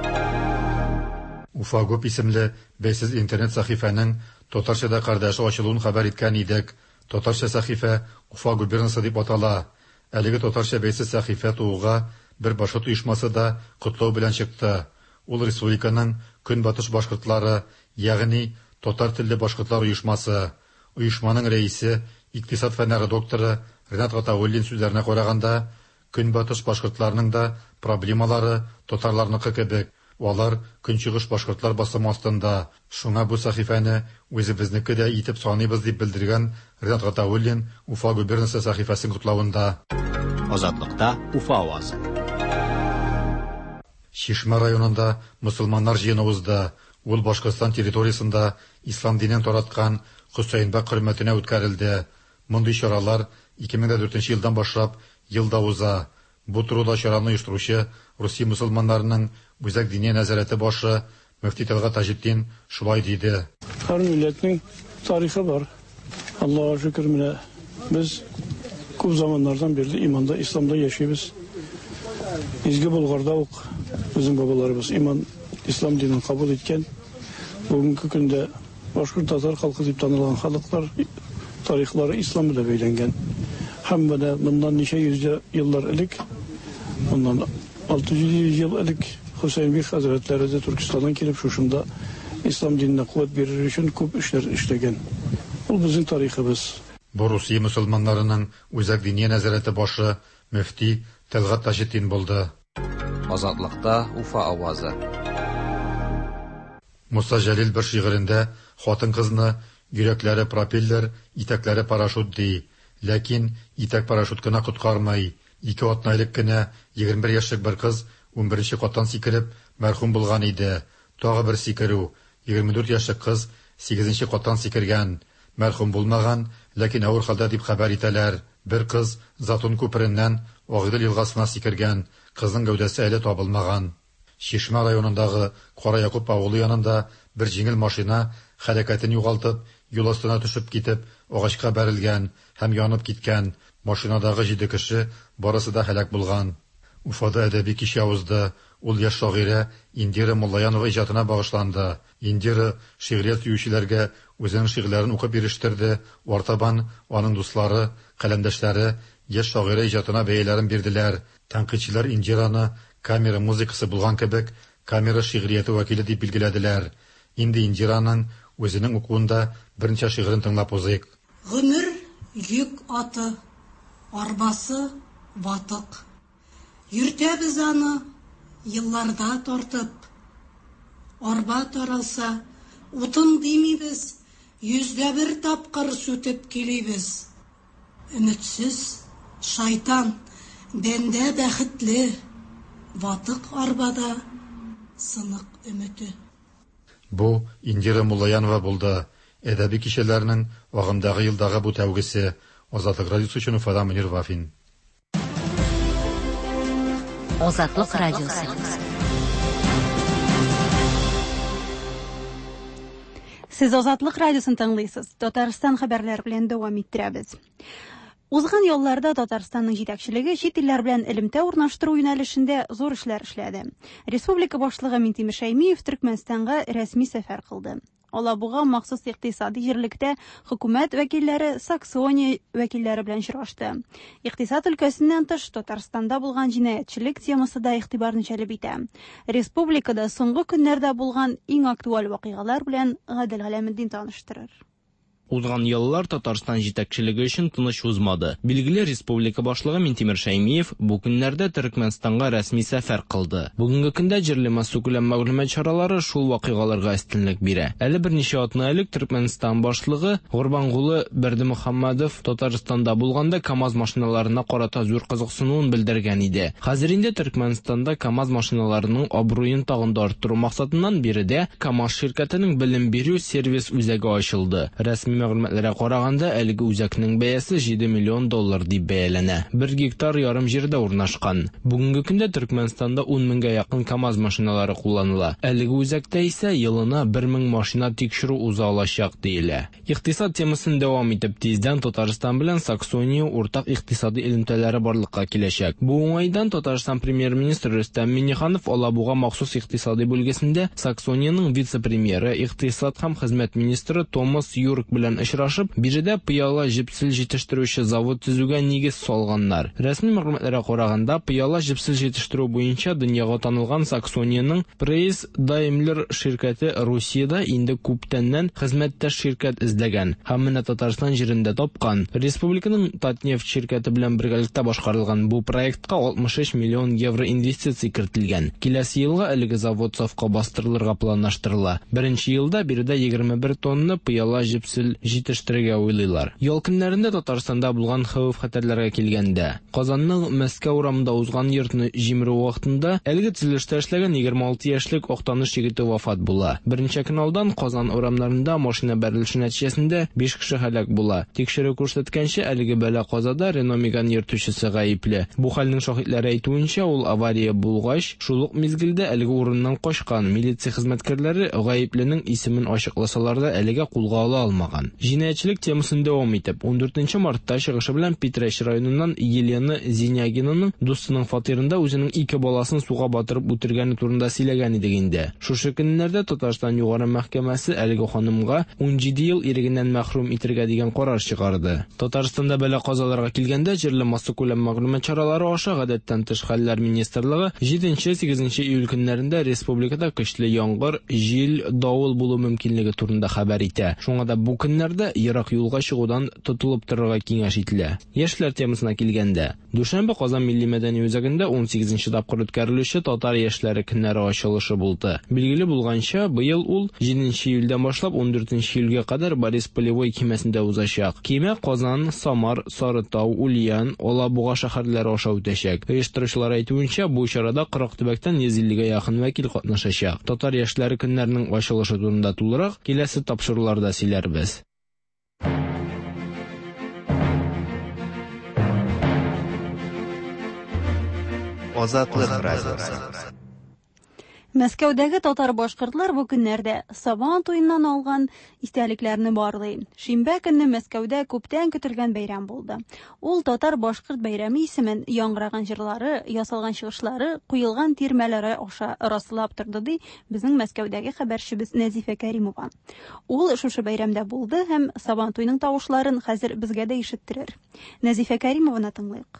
Уфа Гоп исемле бәйсез интернет сәхифәнең татарчада кардәше ачылуын хәбәр иткән идек. Татарча сәхифә Уфа губернасы дип атала. Әлеге татарча бәйсез сәхифә тууга бер башкорт оешмасы да котлау белән чыкты. Ул республиканың Көнбатыш башкортлары, ягъни татар телле башкортлар оешмасы. Оешманың рәисе, икътисад фәннәре докторы Ренат Гатауллин сүзләренә караганда, Көнбатыш башкортларының да проблемалары татарларныкы кебек. Алар көнчыгыш башкортлар басымы астында. Шуңа бу сәхифәне үзебезнеке дә итеп саныйбыз дип белдергән Ренат Гатауллин Уфа губернасы сәхифәсен котлавында. Азатлыкта Уфа авазы. Шишмә районында мусулманнар җыены узды. Ул Башкортстан территориясында ислам динен тараткан Хөсәйнбәк хөрмәтенә үткәрелде. Мондый чаралар 2004 елдан башлап елда уза. Бу турыда чараны оештыручы Русия мусулманнарының үзәк дини нәзарәте башы мөфти Талгат Таҗетдин шулай диде. Һәр милләтнең тарихы бар. Аллаһка шөкер, менә без күп заманнардан бирле иманда, исламда яшибез. Изге Болгарда ук безнең бабаларыбыз иман, ислам динен кабул иткән. Бүгенге көндә башкорт татар халкы дип танылган халыклар тарихлары ислам белән бәйләнгән. Һәм менә моннан ничә йөз еллар элек, моннан 600 ел элек Хөсәйн бик хәзрәтләре дә Түркстаннан килеп шушында ислам диненә куәт бирер өчен күп эшләр эшләгән. Ул безнең тарихыбыз. Бу Русия мусулманнарының үзәк дини нәзарәте башы мөфти Талгат Таҗетдин булды. Азатлыкта Уфа авазы. Муса Җәлил бер шигырендә хатын-кызны йөрәкләре пропеллер, итәкләре парашют ди. Ләкин итәк парашют кына коткармый. 2 атна элек кенә 21 яшьлек бер кыз 11нче каттан сикереп мәрхүм булган иде. Тагы бер сикерү. 24 яшьлек кыз 8нче каттан сикергән. Мәрхүм булмаган, ләкин авыр хәлдә дип хәбәр итәләр. Бер кыз Затун күпереннән Агыдел елгасына сикергән. Кызның гәүдәсе әле табылмаган. Шишмә районындагы Кара Якуб авылы янында бер җиңел машина хәрәкәтен югалтып, юл астына төшеп китеп, агачка бәрелгән һәм янып киткән. Машинадагы 7 кеше барысы да һәлак булган. Уфада әдәби кичә узды. Ул яшь шагыйрә Индира Муллаянова иҗатына багышланды. Индира шигърият сөючеләргә үзенең шигырьләрен укып бирештерде. Артабан аның дуслары, каләмдәшләре яшь шагыйрә иҗатына бәяләрен бирделәр. Тәнкыйтьчеләр Индираны камера музыкасы булган кебек, камера шигърияте вәкиле дип билгеләделәр. Инде Индираның үзенең укуында берничә шигырен тыңлап узыйк. Гомер йөк аты, арбасы ватык. Йөртәбез аны елларда тартып. Арба таралса, утын димибез, 101 тапкыр сүтеп килибез. Өметсез шайтан, бәндә бәхетле, ватык арбада сынык өмете. Бу Индира Муллаянова булды. Әдәби кичәләрнең вагымдагы елдагы бу тәүгесе. Азатлык радиосы өчен Уфадан Мөнир Вафин. Азатлык радиосы. Сез Азатлык радиосын тыңлыйсыз. Татарстан хәбәрләре белән дәвам иттерәбез. Узган елларда Татарстанның җитәкчелеге чит илләр белән элемтә урнаштыру юнәлешендә зур эшләр эшләде. Республика башлыгы Минтимер Шәймиев Төркмәнстанга рәсми сәфәр кылды. Алабуга махсус икътисади җирлектә хөкүмәт вәкилләре, Саксония вәкилләре белән очрашты. Икътисад өлкәсеннән тыш Татарстанда булган җинаятьчелек темасы да игътибарны җәлеп итә. Республикада соңгы көннәрдә булган иң актуаль вакыйгалар белән Гадел Галәметдин таныштырыр. Узган еллар Татарстан җитәкчелеге өчен тыныч узмады. Билгеле республика башлыгы Минтимер Шәймиев бу көннәрдә Төркмәнстанга рәсми сәфәр кылды. Бүгенге көндә җирле күләм мәгълүмат чаралары шул вакыйгаларга өстенлек бирә. Әле берничә атна элек Төркмәнстан башлыгы Гурбангулы Бердимөхәммәдов Татарстанда булганда КАМАЗ машиналарына карата зур кызыксынуын белдергән иде. Хәзер инде Төркмәнстанда КАМАЗ машиналарының абруен тагын да арттыру максатыннан биредә КАМАЗ ширкәтенең белем бирү сервис үзәге ачылды. Рәсми мәгълүматларга караганда, әлеге үзәкнең бәясе $7 миллион дип бәяләнә. 1 гектар ярым җирдә урнашкан. Бүгенге көндә Төркмәнстанда 10 меңгә якын КАМАЗ машиналары кулланыла. Әлеге үзәктә исә елына 1000 машина тикшерү уза алачак диелә. Икътисад темасын дәвам итеп, тиздән Татарстан белән Саксония уртак икътисади элемтәләре барлыкка киләчәк. Бу уңайдан Татарстан премьер-министры Рөстәм Миңнеханов Алабуга махсус икътисади бүлгесендә Саксониянең вице-премьеры, икътисад һәм хезмәт министры Томас Юрк белән очрашып, биредә пыяла җепсел җитештерүче завод төзүгә нигез салганнар. Рәсми мәгълүматларга караганда, пыяла җепсел җитештерү буенча дөньяга танылган Саксониянең Прейс Даймлер ширкәте Русиядә инде күптәннән хезмәттәш ширкәт эзләгән һәм менә Татарстан җирендә тапкан. Республиканың Татнефть ширкәте белән бергәлектә башкарылган бу проектка 63 миллион евро инвестиция кертелгән. Киләсе елга әлеге завод сафка бастырылырга планлаштырыла. Беренче елда биредә 21 тонна пыяла җепсел түгел, җитештерергә уйлыйлар. Ял көннәрендә Татарстанда булган хәвеф-хәтерләргә килгәндә, Казанның Мәскәү урамында узган йортны җимерү вакытында әлеге төзелештә эшләгән 26 яшьлек Актаныш егете вафат була. Берничә көн алдан Казан урамнарында машина бәрелеше нәтиҗәсендә 5 кеше һәлак була. Тикшерү күрсәткәнчә, әлеге бәла-казада Renault Megane йөртүчесе гаепле. Бу хәлнең шаһидләре әйтүенчә, ул авария булгач, шул ук мизгелдә әлеге урыннан качкан. Милиция хезмәткәрләре гаепленең исемен ачыкласалар да, әлегә кулга ала алмаган. Җинаятьчелек темасын дәвам итеп, 14 мартта чыгышы белән Питрәч районыннан Елена Зинягинаның дустының фатирында үзенең 2 баласын суга батырып үтергәне турында сөйләгән иде инде. Шушы көннәрдә Татарстан югары мәхкәмәсе әлеге ханымга 17 ел ирегеннән мәхрүм итәргә дигән карар чыгарды. Татарстанда бәла-казаларга килгәндә җирле массакүләм мәгълүмат чаралары аша гадәттән тыш хәлләр министрлыгы 7-8 июль көннәрендә республикада көчле яңгыр, җил, давыл булу мөмкинлеге турында хәбәр итә. Шуңа да бу көннәрдә ерак юлга чыгудан тотылып торырга киңәш ителә. Яшьләр темасына килгәндә, Дүшәмбе Казан милли мәдәни үзәгендә 18 тапкыр үткәрелүче татар яшьләре көннәре ачылышы булды. Билгеле булганча, быел ул 7 июльдән башлап 14 июльгә кадәр Борис Полевой кимәсендә узачак. Кимә Казан, Самар, Сарытау, Ульян, Алабуга шәһәрләре аша үтәчәк. Оештыручылар әйтүенчә, бу чарада 40 төбәктән 150-гә якын вәкил катнашачак. Татар яшьләре көннәренең ачылышы турында тулырак киләсе тапшыруларда сөйләрбез. Азатлык радиосы. Мәскәүдәге татар-башкортлар бу көннәрдә Сабан туеннан алган истәлекләрне барлый. Шимбә көнне Мәскәүдә күптән көтелгән бәйрәм булды. Ул татар-башкорт бәйрәме исемен яңгыраган җырлары, ясалган чыгышлары, куелган тирмәләре аша раслап торды ди безнең Мәскәүдәге хәбәрчебез Нәзифә Кәримова. Ул шушы бәйрәмдә булды һәм Сабан туеның тавышларын хәзер безгә дә ишеттерер. Нәзифә Кәримованы тыңлыйк.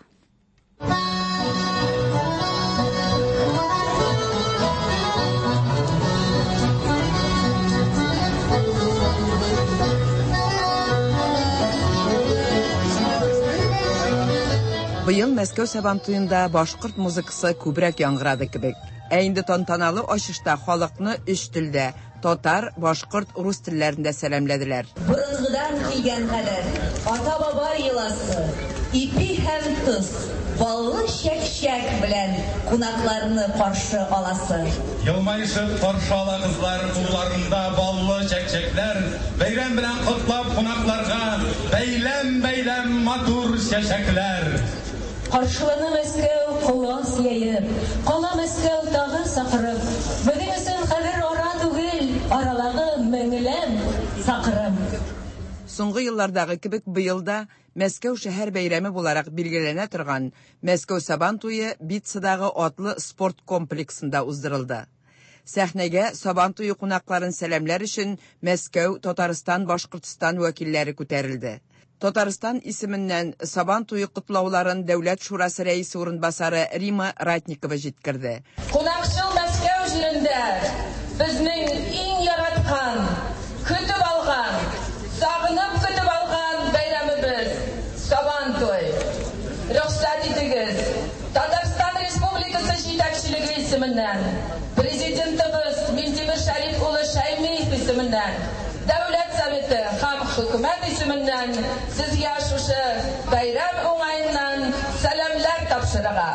Быел Мәскәү Сабан туенда башкорт музыкасы күбрәк яңгырады кебек. Ә инде тантаналы ачышта халыкны 3 телдә татар, башкорт, рус телләрендә сәламләделәр. Борынгыдан килгән хәлләр, ата-баба йоласы, ипи һәм тыз, баллы чәк-чәк белән кунакларны каршы аласы. Елмайышып каршы ала кызлар, кулларында баллы чәк-чәкләр, бәйрәм белән котлап кунакларга бәйләм матур чәчәкләр. Каршыланы Мәскәү кулас яеп, кала Мәскәү тагы сакырып, безнең өчен хәзер ара түгел, аралагы меңләм сакырым. Соңгы еллардагы кебек быел да Мәскәү шәһәр бәйрәме буларак билгеләнә торган Мәскәү Сабан туе Битсадагы атлы спорт комплексында уздырылды. Сәхнәгә Сабан туе кунакларын сәламләр өчен Мәскәү, Татарстан, Башкортстан вәкилләре күтәрелде. Татарстан исеменнән Сабан туе котлауларын Дәүләт шурасы рәисе урынбасары Рима Ратникова җиткерде. Кунакчыл Мәскәү җирендә безнең иң яраткан, көтеп алган, сагынып көтеп алган бәйрәмебез Сабан туй. Рөхсәт итегез, Татарстан Республикасы җитәкчелеге исеменнән, президентыбыз Минтимер Шәриф улы Шәймиев исеменнән, Дәүләт Советы һәм хөкүмәт исеменнән сезгә шушы бәйрәм уңаеннан сәламләр тапшырырга.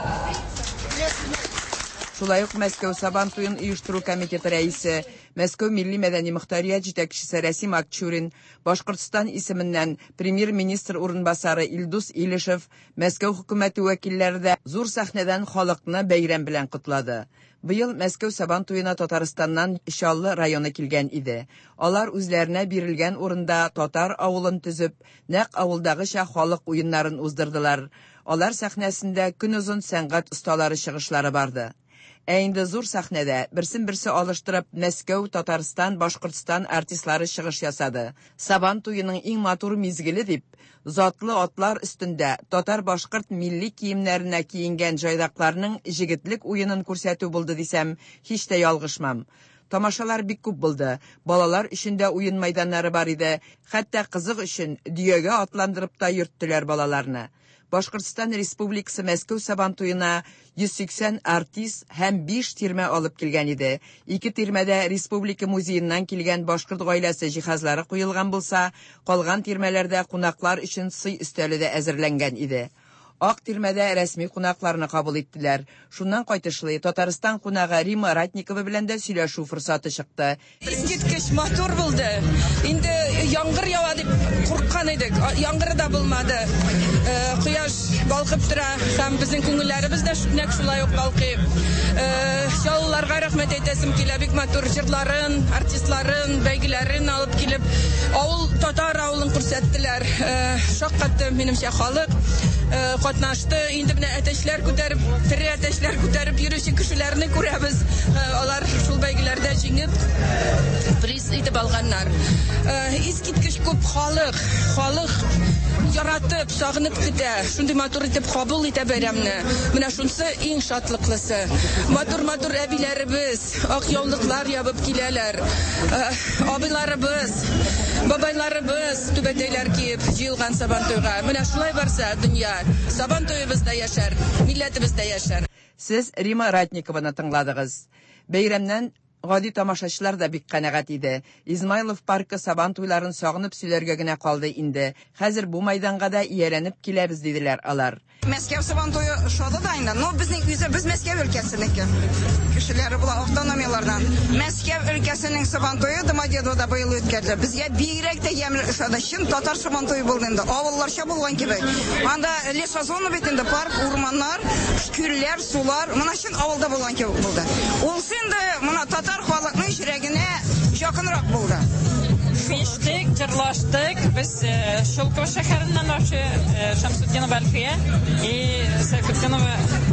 Шулай ук Мәскәү Сабан туен оештыру комитеты рәисе, Мәскәү милли мәдәни мөхтәрият җитәкчесе Рәсим Акчурин, Башкортстан исеменнән премьер-министр урынбасары Илдус Илешев, Мәскәү хөкүмәте вәкилләре дә зур сәхнәдән халыкны бәйрәм белән котлады. Быел Мәскәү Сабан туена Татарстаннан Чаллы районы килгән иде. Алар үзләренә бирелгән урында татар авылын төзеп, нәкъ авылдагыча халык уеннарын уздырдылар. Алар сәхнәсендә көнозын сәнгать осталары чыгышлары барды. Ә инде зур сәхнәдә берсен-берсе алыштырып Мәскәү, Татарстан, Башкортстан артистлары чыгыш ясады. Сабан туеның иң матур мизгеле дип, затлы атлар өстендә татар-башкорт милли киемнәренә киенгән җайдакларның җигетлек уенын күрсәтү булды дисәм, һич тә ялгышмам. Тамашалар бик күп булды. Балалар өчен дә уен мәйданнары бар иде. Хәтта кызык өчен дөягә атландырып та йөрттеләр балаларны. Башкортстан Республикасы Мәскәү Сабан туена 180 артист һәм 5 тирмә алып килгән иде. 2 тирмәдә республика музееннан килгән башкорт гаиләсе җиһазлары куелган булса, калган тирмәләрдә кунаклар өчен сый өстәле дә әзерләнгән иде. Ак тирмәдә рәсми кунакларны кабул иттеләр. Шуннан кайтышлый Татарстан кунагы Рима Ратникова белән дә сөйләшү форсаты чыкты. Искиткеч мотор булды. Инде яңгыр ява дип курккан идек. Яңгыр да булмады. Кояш балкып тора һәм безнең күңелләребез дә нәкъ шулай ук балкый. Ялларга рәхмәт әйтәсем килә, бик мотор җырларын, артистларын, бәйгеләрен алып килеп, авыл татар авылын күрсәттеләр. Шаккатты минемчә халык катнашты. Инде менә әтәчләр күтәреп, тере әтәчләр күтәреп йөрүче кешеләрне күрәбез. Алар шул бәйгеләрдә җиңеп приз итеп алганнар. Искиткеч күп халык яратып, сагынып көтә. Шундый матур итеп кабул итә бәйрәмне. Менә шунысы иң шатлыклысы. Матур әбиләребез, ак яулыклар ябып киләләр. Абыйларыбыз, бабайларыбыз түбәтәйләр киеп җыелган Сабан туйга. Менә шулай барса дөнья, Сабан туйыбыз да яшәр, милләтебез дә яшәр. Сез Рима Ратникованы тыңладыгыз. Бәйрәмнән гади тамашачылар да бик канәгать иде. Измайлов паркы Сабан туйларын сагынып сөйләргә генә калды инде. Хәзер бу мәйданга да иярәнеп киләбез диделәр алар. Мәскәү Сабан туйы шады да инде. Но безнең без Мәскәү өлкәсенеке. Кешеләре була автономиялардан. Мәскәү өлкәсенең Сабан туйы Домодедовда быел үткәрде. Безгә бигрәк тә ямьле шады. Чын татар Сабан туйы булды инде. Авылларча булган кебек. Анда лесозоны бит инде, парк, урманнар, күлләр, сулар. Моны чын авылда булган кебек булды. Ул синде моны татар халыкның йөрәгенә якынрак булды. Биштек, җырлаштык. Без Шулково шәһәреннән ашы Шамсуддинова Әлфия и Сәфетдинова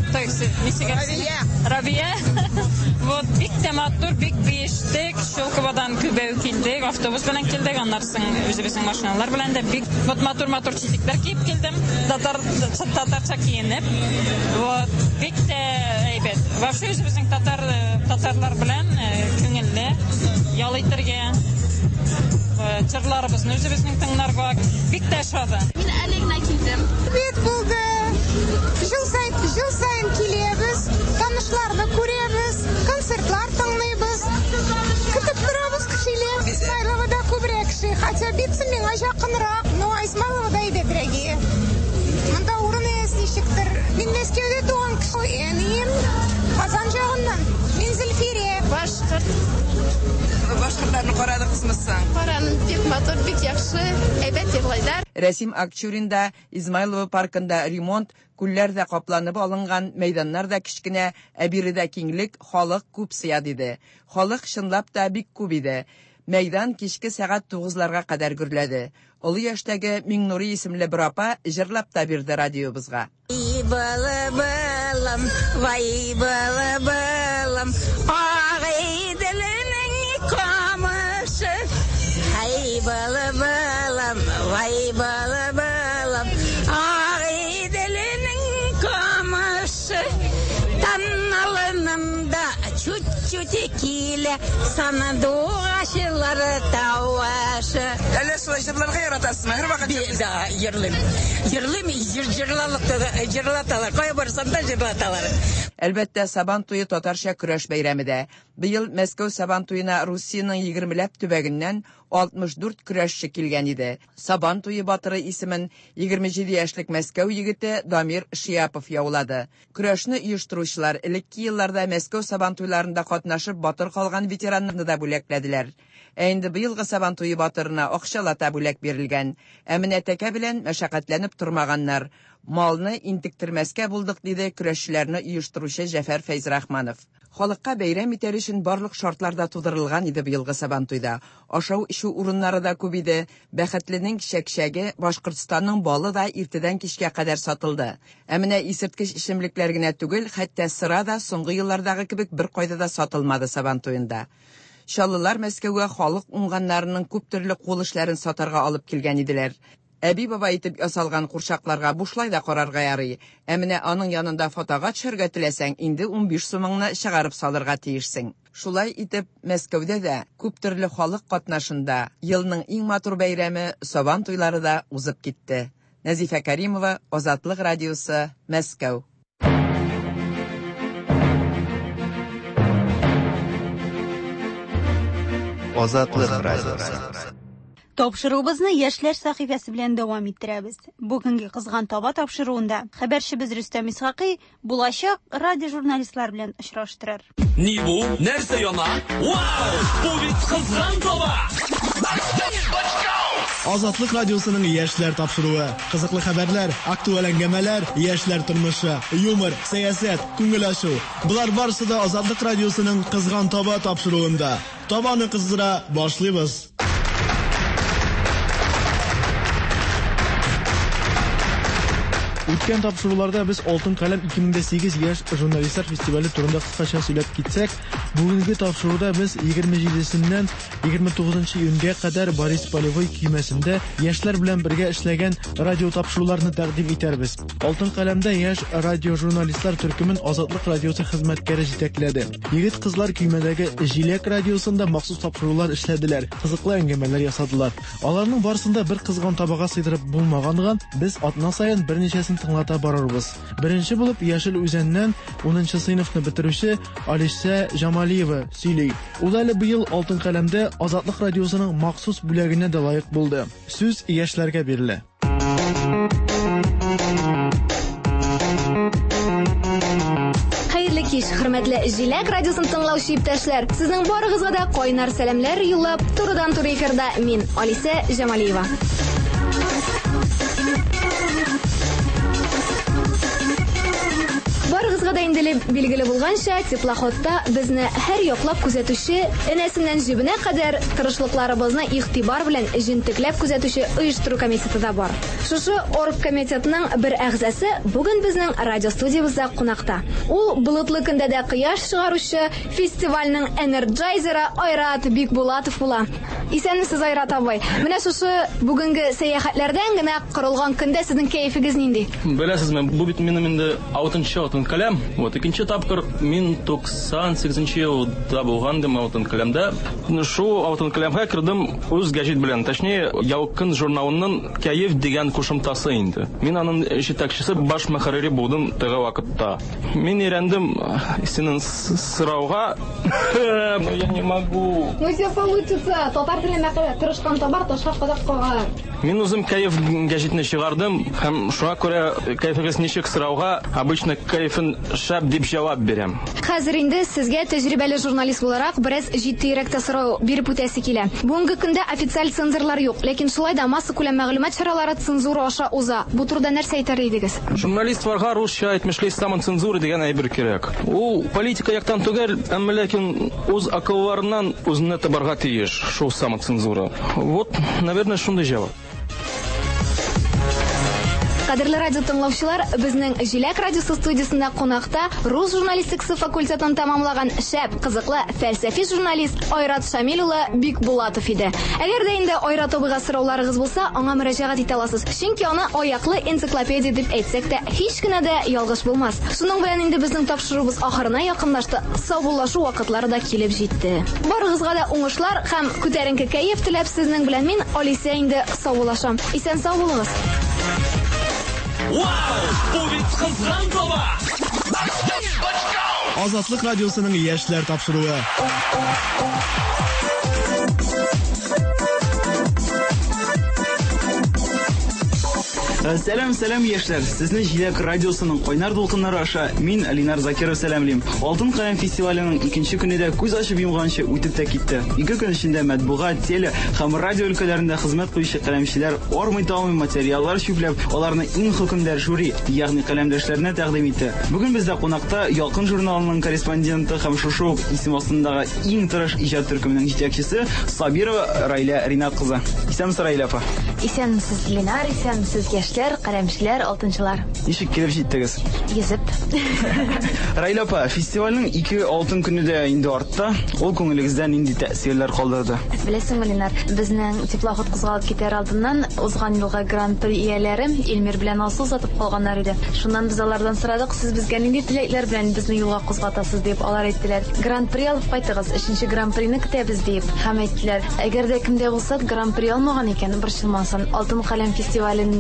Рабия. Вот бик тематур, бик биштек. Шулководан күбәү килдек, автобус белән килдек, аннарсын үзебезнең машиналар белән дә бик матур читекләр киеп килдем. Татарча киенеп. Вот бик тә әйбәт. Вообще үзебезнең татарлар белән күңелле ял итәргә. Җырларыбызны үзебезнең тыңларга бик тә шады. Мин әлегенә килдем. Бит булды. Жыл сайын киләбез, танышларны күрәбез, концертлар тыңлыйбыз. Көтеп торабыз кешеләр. Измайловда күбрәк кеше, хотя битсен миңа якынрак, но Измайловда әйбәтрәге. Монда урын ничектер. Мин Мәскәүдә туган кеше, әнием Казан ягыннан. Мин Зөлфирә, Башкортларны карадыгызмы? Караным, бик матур, бик яхшы, әйбәт җырлайлар. Рәсим Акчуринда Измайлова паркында ремонт, күлләр дә капланып алынган, мәйданнар да кичкенә, ә биредә киңлек, халык күп сыя диде. Халык чынлап та бик күп иде. Мәйдан кичке сәгать 9-ларга кадәр гөрләде. Олы яшьтәге Миңнури исемле бер апа җырлап та бирде радиобызга. Вай балам, камышы, ай балам, вай балам, ай делінің камышы, танналынымда чуть-чуть киле, санаду ашылары тауашы. Әлі солай жырларға яратасың, әр вақыт жырлаталар, қой барсам да жырлаталар. Әлбәттә, Сабан туйы татарча көрәш бәйрәмедә. Быел Мәскәү Сабан туена Русияның 20ләп төбәгеннән 64 көрәшче килгән иде. Сабан туйы батыры исемен 27 яшьлек Мәскәү егете Дамир Шияпов яулады. Көрәшне оештыручылар элекке елларда Мәскәү Сабан туйларында катнашып батыр калган ветераннарны да бүләкләделәр. Инде быелгы Сабан туйы батырына акчалата бүләк бирелгән. Менә тәкә белән мәшәкатьләнеп тормаганнар. Малны интектермәскә булдык диде көрәшчеләрне оештыручы Җәфәр Фәйзрахманов. Халыкка бәйрәм итәр өчен барлык шартларда тудырылган иде быелгы Сабан туйда. Ашау-ичү урыннары да күп иде. Бәхетленең чәкчәге, Башкортстанның балы да иртәдән кичкә кадәр сатылды. Менә исерткеч эчемлекләр генә түгел, хәтта сыра да соңгы еллардагы кебек бер кайда да сатылмады Сабан туенда. Чаллылар Мәскәүгә халык уңганнарының күп төрле кул эшләрен сатарга алып килгән иделәр. Әби баба итеп ясалган курчакларга бушлай да карарга ярый. Менә аның янында фотога төшәргә теләсәң, инде 15 сумыңны чыгарып салырга тиешсең. Шулай итеп, Мәскәүдә дә күп төрле халык катнашында елның иң матур бәйрәме Сабан туйлары да узып китте. Назифа Каримова, Азатлык радиосы, Мәскәү. Азатлык радиосы. Тапшыруыбызны яшьләр сәхифәсе белән дәвам иттерәбез. Бүгенге кызган таба тапшыруында хәбәрчебез Рөстәм Исхакый булачак радиожурналистлар белән очраштырыр. Ни бу? Нәрсә яна? Вау! Бу бит кызган таба! Азатлык радиосының яшьләр тапшыруы. Кызыклы хәбәрләр, актуаль әңгәмәләр, яшьләр тормышы, юмор, сәясәт, күңел ачу. Булар барысы да Азатлык радиосының кызган таба тапшыруында. Табаны кыздыра башлыйбыз. Үткән тапшыруларда без Алтын каләм 2008 яшь журналистлар фестивале турында кыскача сөйләп китсәк, бүгенге тапшыруда без 27-сеннән 29 июньгә кадәр Борис Полевой көймәсендә яшьләр белән бергә эшләгән радио тапшыруларны тәкъдим итәрбез. Алтын каләмдә яшь радиожурналистлар төркемен Азатлык радиосы хезмәткәре җитәкләде. Егет-кызлар көймәдәге Җиләк радиосында махсус тапшырулар эшләделәр, кызыклы әңгәмәләр ясадылар. Аларның барысында бер кызган табага сыйдырып булмаганга, без атна саен берничәсен тыңлата барырбыз. Беренче булып Яшел үзәннән 10нчы сыйныфны бетерүче Алиса Жамалиева сөйли. Ул әле быел Алтын каләмдә Азатлык радиосының махсус бүлегенә дә лаек булды. Сүз яшьләргә бирелә. Хәерле кич, хөрмәтле Җиләк радиосын тыңлаучы иптәшләр. Сезнең барыгызга да кайнар сәламләр юллап, турыдан-туры эфирда мин, Алиса Жамалиева. Барыгызга да инде билгеле булганча, теплоходта безне һәр яклап күзәтүче, энәсеннән җибенә кадәр тырышлыкларыбызны игътибар белән җентекләп күзәтүче оештыру комитеты да бар. Шушы оргкомитетның бер әгъзасы бүген безнең радиостудиябызда кунакта. Ул болытлы көндә дә кояш чыгаручы фестивальнең энерджайзеры Айрат Бикбулатов була. Исәнмесез, Айрат абый. Менә шушы бүгенге сәяхәтләрдән генә корылган көндә сезнең кәефегез нинди? Беләсезме, бу бит минем инде Алтын каләм. Вот икенче тапкыр мин 98 елда булгандым Алтын каләмдә. Шул Алтын каләмгә кердем үз гәҗит белән, точнее, Ялкын журналының Кәеф дигән кушымтасы инде. Мин аның җитәкчесе баш мөхәррире булдым теге вакытта. Мин ирәндем синең сорауга. Я не могу. Ну все получится. Татар телендә тырышкан табар ташка кадак калган. Мин үзем Кәеф гәҗитне чыгардым һәм шуңа күрә кәефегез ничек сорауга обычно кәефен шәп дип җавап бирәм. Хәзер инде сезгә тәҗрибәле журналист буларак бераз җитдирәк тә сорау биреп үтәсе килә. Бүгенге көндә официаль цензурлар юк, ләкин шулай да масса күләм мәгълүмат чаралары цензура аша уза. Бу турыда нәрсә әйтер идегез? Журналистларга русча әйтмешли самоцензура дигән әйбер кирәк. Ул политика яктан түгел, әмма ләкин үз акылларыннан үзенә табарга тиеш шул самоцензура. Вот, наверное, шундый җавап. Кадерле радио тыңлаучылар, безнең Җиләк радиосы студиясында кунакта рус журналистикасы факультетын тәмамлаган шәп, кызыклы фәлсәфи журналист Айрат Шамил улы Бикбулатов иде. Әгәр дә инде Айрат абыйга сорауларыгыз булса, аңа мөрәҗәгать итә аласыз. Чөнки аны аяклы энциклопедия дип әйтсәк тә һич кенә дә ялгыш булмас. Шуның белән инде безнең тапшырубыз ахырына якынлашты. Саубуллашу вакытлары да килеп җитте. Барыгызга да уңышлар һәм күтәренке кәеф теләп сезнең белән мин Алиса инде саубуллашам. Исән сау булыгыз. Вау! Бу бит кызган таба! Азатлык радиосының яшьләр тапшыруы. Сәлам яшьләр. Сезне Җиләк радиосының кайнар дулкыннары аша мин Алинар Закиров сәламлыйм. Алтын каләм фестиваленең икенче көнендә күз ачып йомганчы үтеп тә китте. 2 көн эчендә матбугат, теле һәм радио өлкәләрендә хезмәт кылучы каләмчеләр армый-талмый материаллар чүпләп, аларны иң хөкемдар жюри, ягъни каләмдәшләренә тәкъдим итте. Бүген бездә кунакта Ялкын журналының корреспонденты һәм шушы исем астындагы иң тырыш иҗат төркеменең җитәкчесе Сабирова Райля Ринат кызы. Исәнмесез, Райля апа? Исәнмесез, Ленар, исәнмесез, яшьләр, каләмчеләр, алтынчылар. Ничек килеп җиттегез? Йөзеп. Райля апа, фестивальнең 2 алтын көне дә инде артта. Ул күңелегездә нинди тәэсирләр калдырды? Беләсеңме, Ленар, безнең теплоход кузгалып китәр алдыннан узган елга гран-при ияләре Илмир белән Асыл сатып калганнар иде. Шуннан без алардан сорадык, сез безгә нинди теләкләр белән безне юлга кузгатасыз дип, алар әйттеләр. Гран-при алып кайтыгыз, 3нче гран-прины көтәбез дип. Һәм әйттеләр, әгәр дә кемдә булса гран-при алмаган икән, борчылмасын. Алтын каләм фестивалендә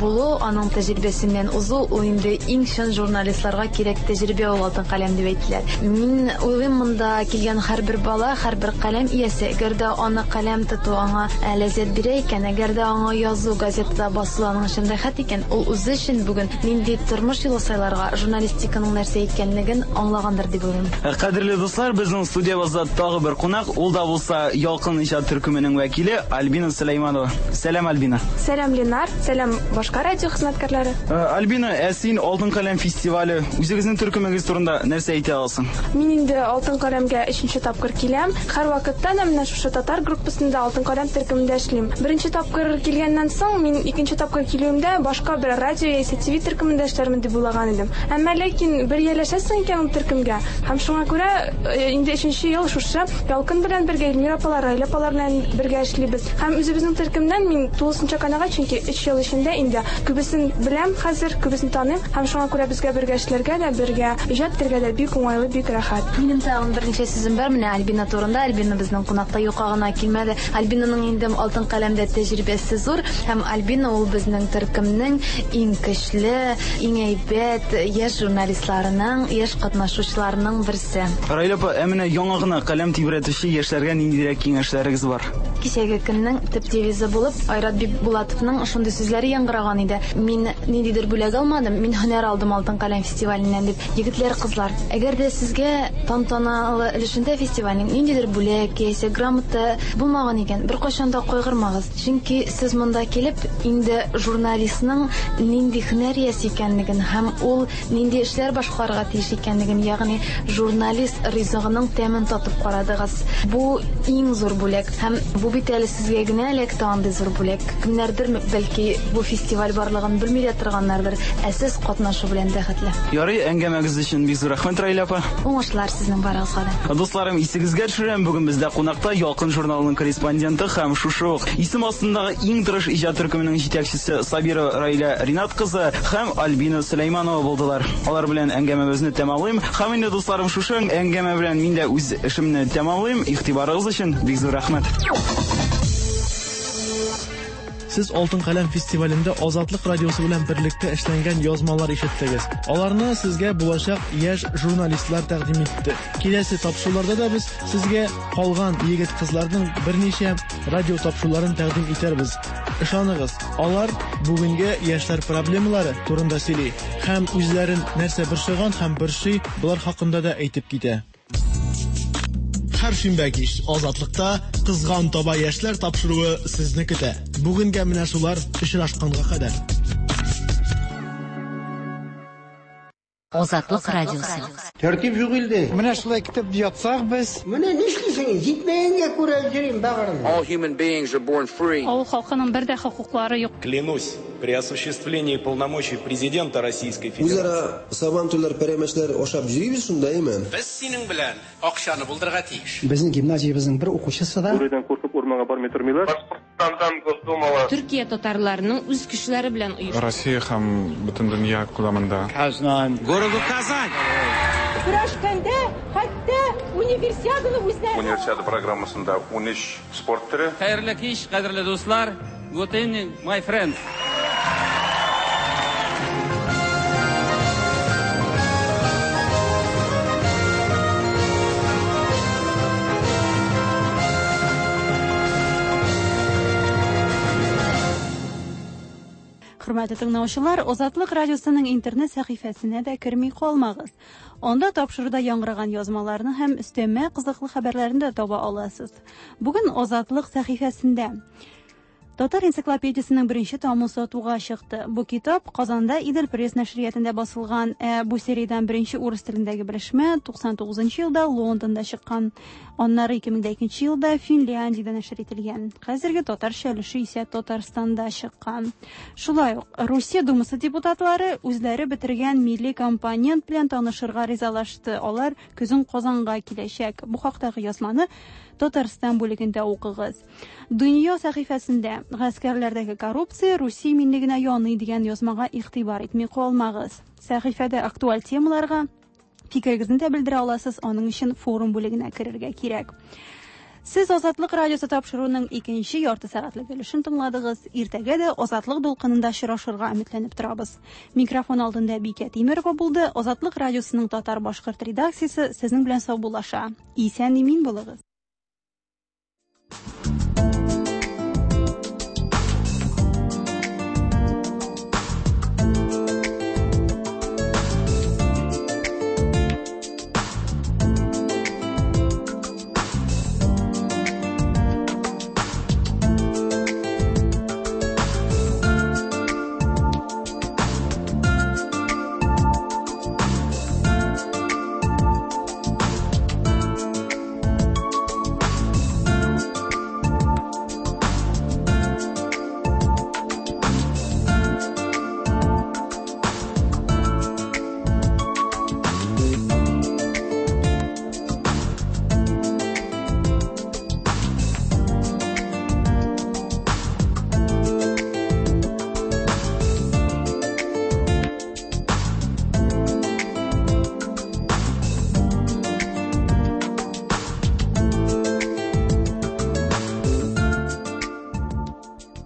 булу, аның тәҗрибәсеннән узу, ул инде иң чын журналистларга кирәк тәҗрибә ул алтын каләм дип әйтәләр. Мин уйлыйм, монда килгән һәрбер бала, һәрбер каләм иясе, әгәр дә аны каләм тоту аңа ләззәт бирә икән, әгәр дә аңа язу, газетада басу аның өчен рәхәт икән, ул үзе өчен бүген нинди тормыш юлы сайларга, журналистиканың нәрсә икәнлеген аңлагандыр дип уйлыйм. Кадерле дуслар, безнең студиябызда тагы бер кунак, ул да булса Ялкын иҗат төркеменең вәкиле Альбина Сөләйманова. Сәлам, Альбина. Сәлам, Ленар. Сәлам, башка радио хезмәткәрләре. Альбина, син Алтын каләм фестивале үзегезнең төркемегез турында нәрсә әйтә аласың? Мин инде Алтын каләмгә 3нче тапкыр киләм. Һәр вакытта да менә шушы татар группасында Алтын каләм төркемендә эшлим. Беренче тапкыр килгәннән соң мин икенче тапкыр килүемдә башка бер радио яисә ТВ төркемендә эшләрмен дип уйлаган идем. Әмма ләкин бер яләшәсең икән ул төркемгә. Һәм шуңа күрә инде 3нче ел шушы Ялкын белән бергә, Эльмира апалар, Раиля апалар белән бергә эшлибез. Һәм үзебезнең төркемнән мин тулысынча канәгать, чөнки 3 ел эчендә инде күбесен беләм, хәзер күбесен таныйм. Һәм шуңа күрә безгә бергә эшләргә дә, бергә иҗат итәргә дә бик уңайлы, бик рәхәт. Минем тагын берничә сүзем бар менә Альбина турында. Альбина безнең кунакта юкка гына килмәде. Альбинаның инде алтын каләмдә тәҗрибәсе зур һәм Альбина ул безнең төркемнең иң көчле, иң әйбәт яшь журналистларының, яшь катнашучыларының берсе. Раиля апа, менә яңа гына каләм тибрәтүче яшьләргә ниндирәк киңәшләрегез бар? Кичәге көннең төп девизы булып Айрат Бибулатовның шундый сүзләре яңгыраган иде. Мин ниндидер бүләк алмадым, мин һөнәр алдым алтын каләм фестиваленнән дип. Егетләр, кызлар, әгәр дә сезгә тантаналы өлешендә фестивальнең ниндидер бүләк яисә грамота булмаган икән, бер кайчан да кайгырмагыз. Чөнки сез монда килеп инде журналистның нинди һөнәр иясе икәнлеген һәм ул нинди эшләр башкарырга тиеш икәнлеген, ягъни журналист ризыгының тәмен татып карадыгыз. Бу иң зур бүләк һәм бу бит әле сезгә генә эләкте андый зур бүләк. Кемнәрдер бәлки бу фестиваль барлыгын белмилә торганнардыр, ә сез катнашу белән бәхетле. Ярый, әңгәмәгез өчен бик зур рәхмәт, Раиля апа. Уңышлар сезнең барыгызга да. Дусларым, исегезгә төшерәм, бүген бездә кунакта Ялкын журналының корреспонденты һәм шушы ук исем астындагы иң тырыш иҗат төркеменең җитәкчесе Сабира Раиля Ринат кызы һәм Альбина Сөләйманова булдылар. Алар белән әңгәмәбезне тәмамлыйм. Һәм инде дусларым, шушы әңгәмә белән мин дә үз эшемне тәмамлыйм. Игътибарыгыз өчен бик зур рәхмәт. Сез Алтын каләм фестивалендә Азатлык радиосы белән берлектә эшләнгән язмалар ишеттегез. Аларны сезгә булачак яшь журналистлар тәкъдим итте. Киләсе тапшыруларда да без сезгә калган егет-кызларның берничә радио тапшыруларын тәкъдим итәрбез. Ишаныгыз, алар бүгенге яшьләр проблемалары турында сөйли һәм үзләрен нәрсә борчыган һәм борчый, булар хакында да әйтеп китә. Һәр шимбә кич Азатлыкта кызган таба яшьләр тапшыруы сезне көтә. Бүгенгә менә шулар очрашканга кадәр. Азатлык радиосы. Тәртип юк инде. Менә шулай китеп ятсак без. Менә нишлисең? Җитмәгәнгә күрә йөрим багырым. All human beings are born free. Авыл халкының бер дә хокуклары юк. Клянусь, при осуществлении полномочий президента Российской Федерации. Үзара сабантуйлар, пәрәмәчләр ашап йөрибез шундаймы? Без синең белән акчаны булдырга тиеш. Безнең гимназиябезнең бер укучысы да. Бүредән куркып урманга бармый тормыйлар. Төркия татарларының үз кешеләре белән оештырылган. Россия һәм бөтен дөнья күләмендә. Городу Казань. Көрәшкәндә хәтта универсиаданы үзләре. Универсиада программасында 13 спорт төре. Хәерле кич, кадерле дуслар. Good evening, my friends. Хөрмәтле тыңлаучылар, Азатлык радиосының интернет сәхифәсенә дә керми калмагыз. Анда тапшыруда яңгыраган язмаларны һәм өстәмә кызыклы хәбәрләрне дә таба аласыз. Бүген Азатлык сәхифәсендә Татар энциклопедиясының беренче томы сатуга чыкты. Бу китап Казанда Идел пресс нәшриятендә басылган. Бу сериядән беренче урыс телендәге белешмә 99 елда Лондонда чыккан. Аннары 2002 елда Финляндиядә нәшр ителгән. Хәзерге татарча өлеше исә Татарстанда чыккан. Шулай ук Русия Думасы депутатлары үзләре бетергән милли компонент белән танышырга ризалашты. Алар көзен Казанга киләчәк. Бу хактагы язманы Татарстан бүлегендә укыгыз. Дөнья сәхифәсендә гаскәрләрдәге коррупция Русия минлегенә яный дигән язмага игътибар итми калмагыз. Сәхифәдә актуаль темаларга фикерегезне дә белдерә аласыз, аның өчен форум бүлегенә керергә кирәк. Сез Азатлык радиосы тапшыруның икенче ярты сәгатьлек өлешен тыңладыгыз. Иртәгә дә Азатлык дулкынында очрашырга өметләнеп торабыз. Микрофон алдында Бикә Тимерова булды. Азатлык радиосының татар-башкорт редакциясе сезнең белән саубуллаша. Исән-имин булыгыз.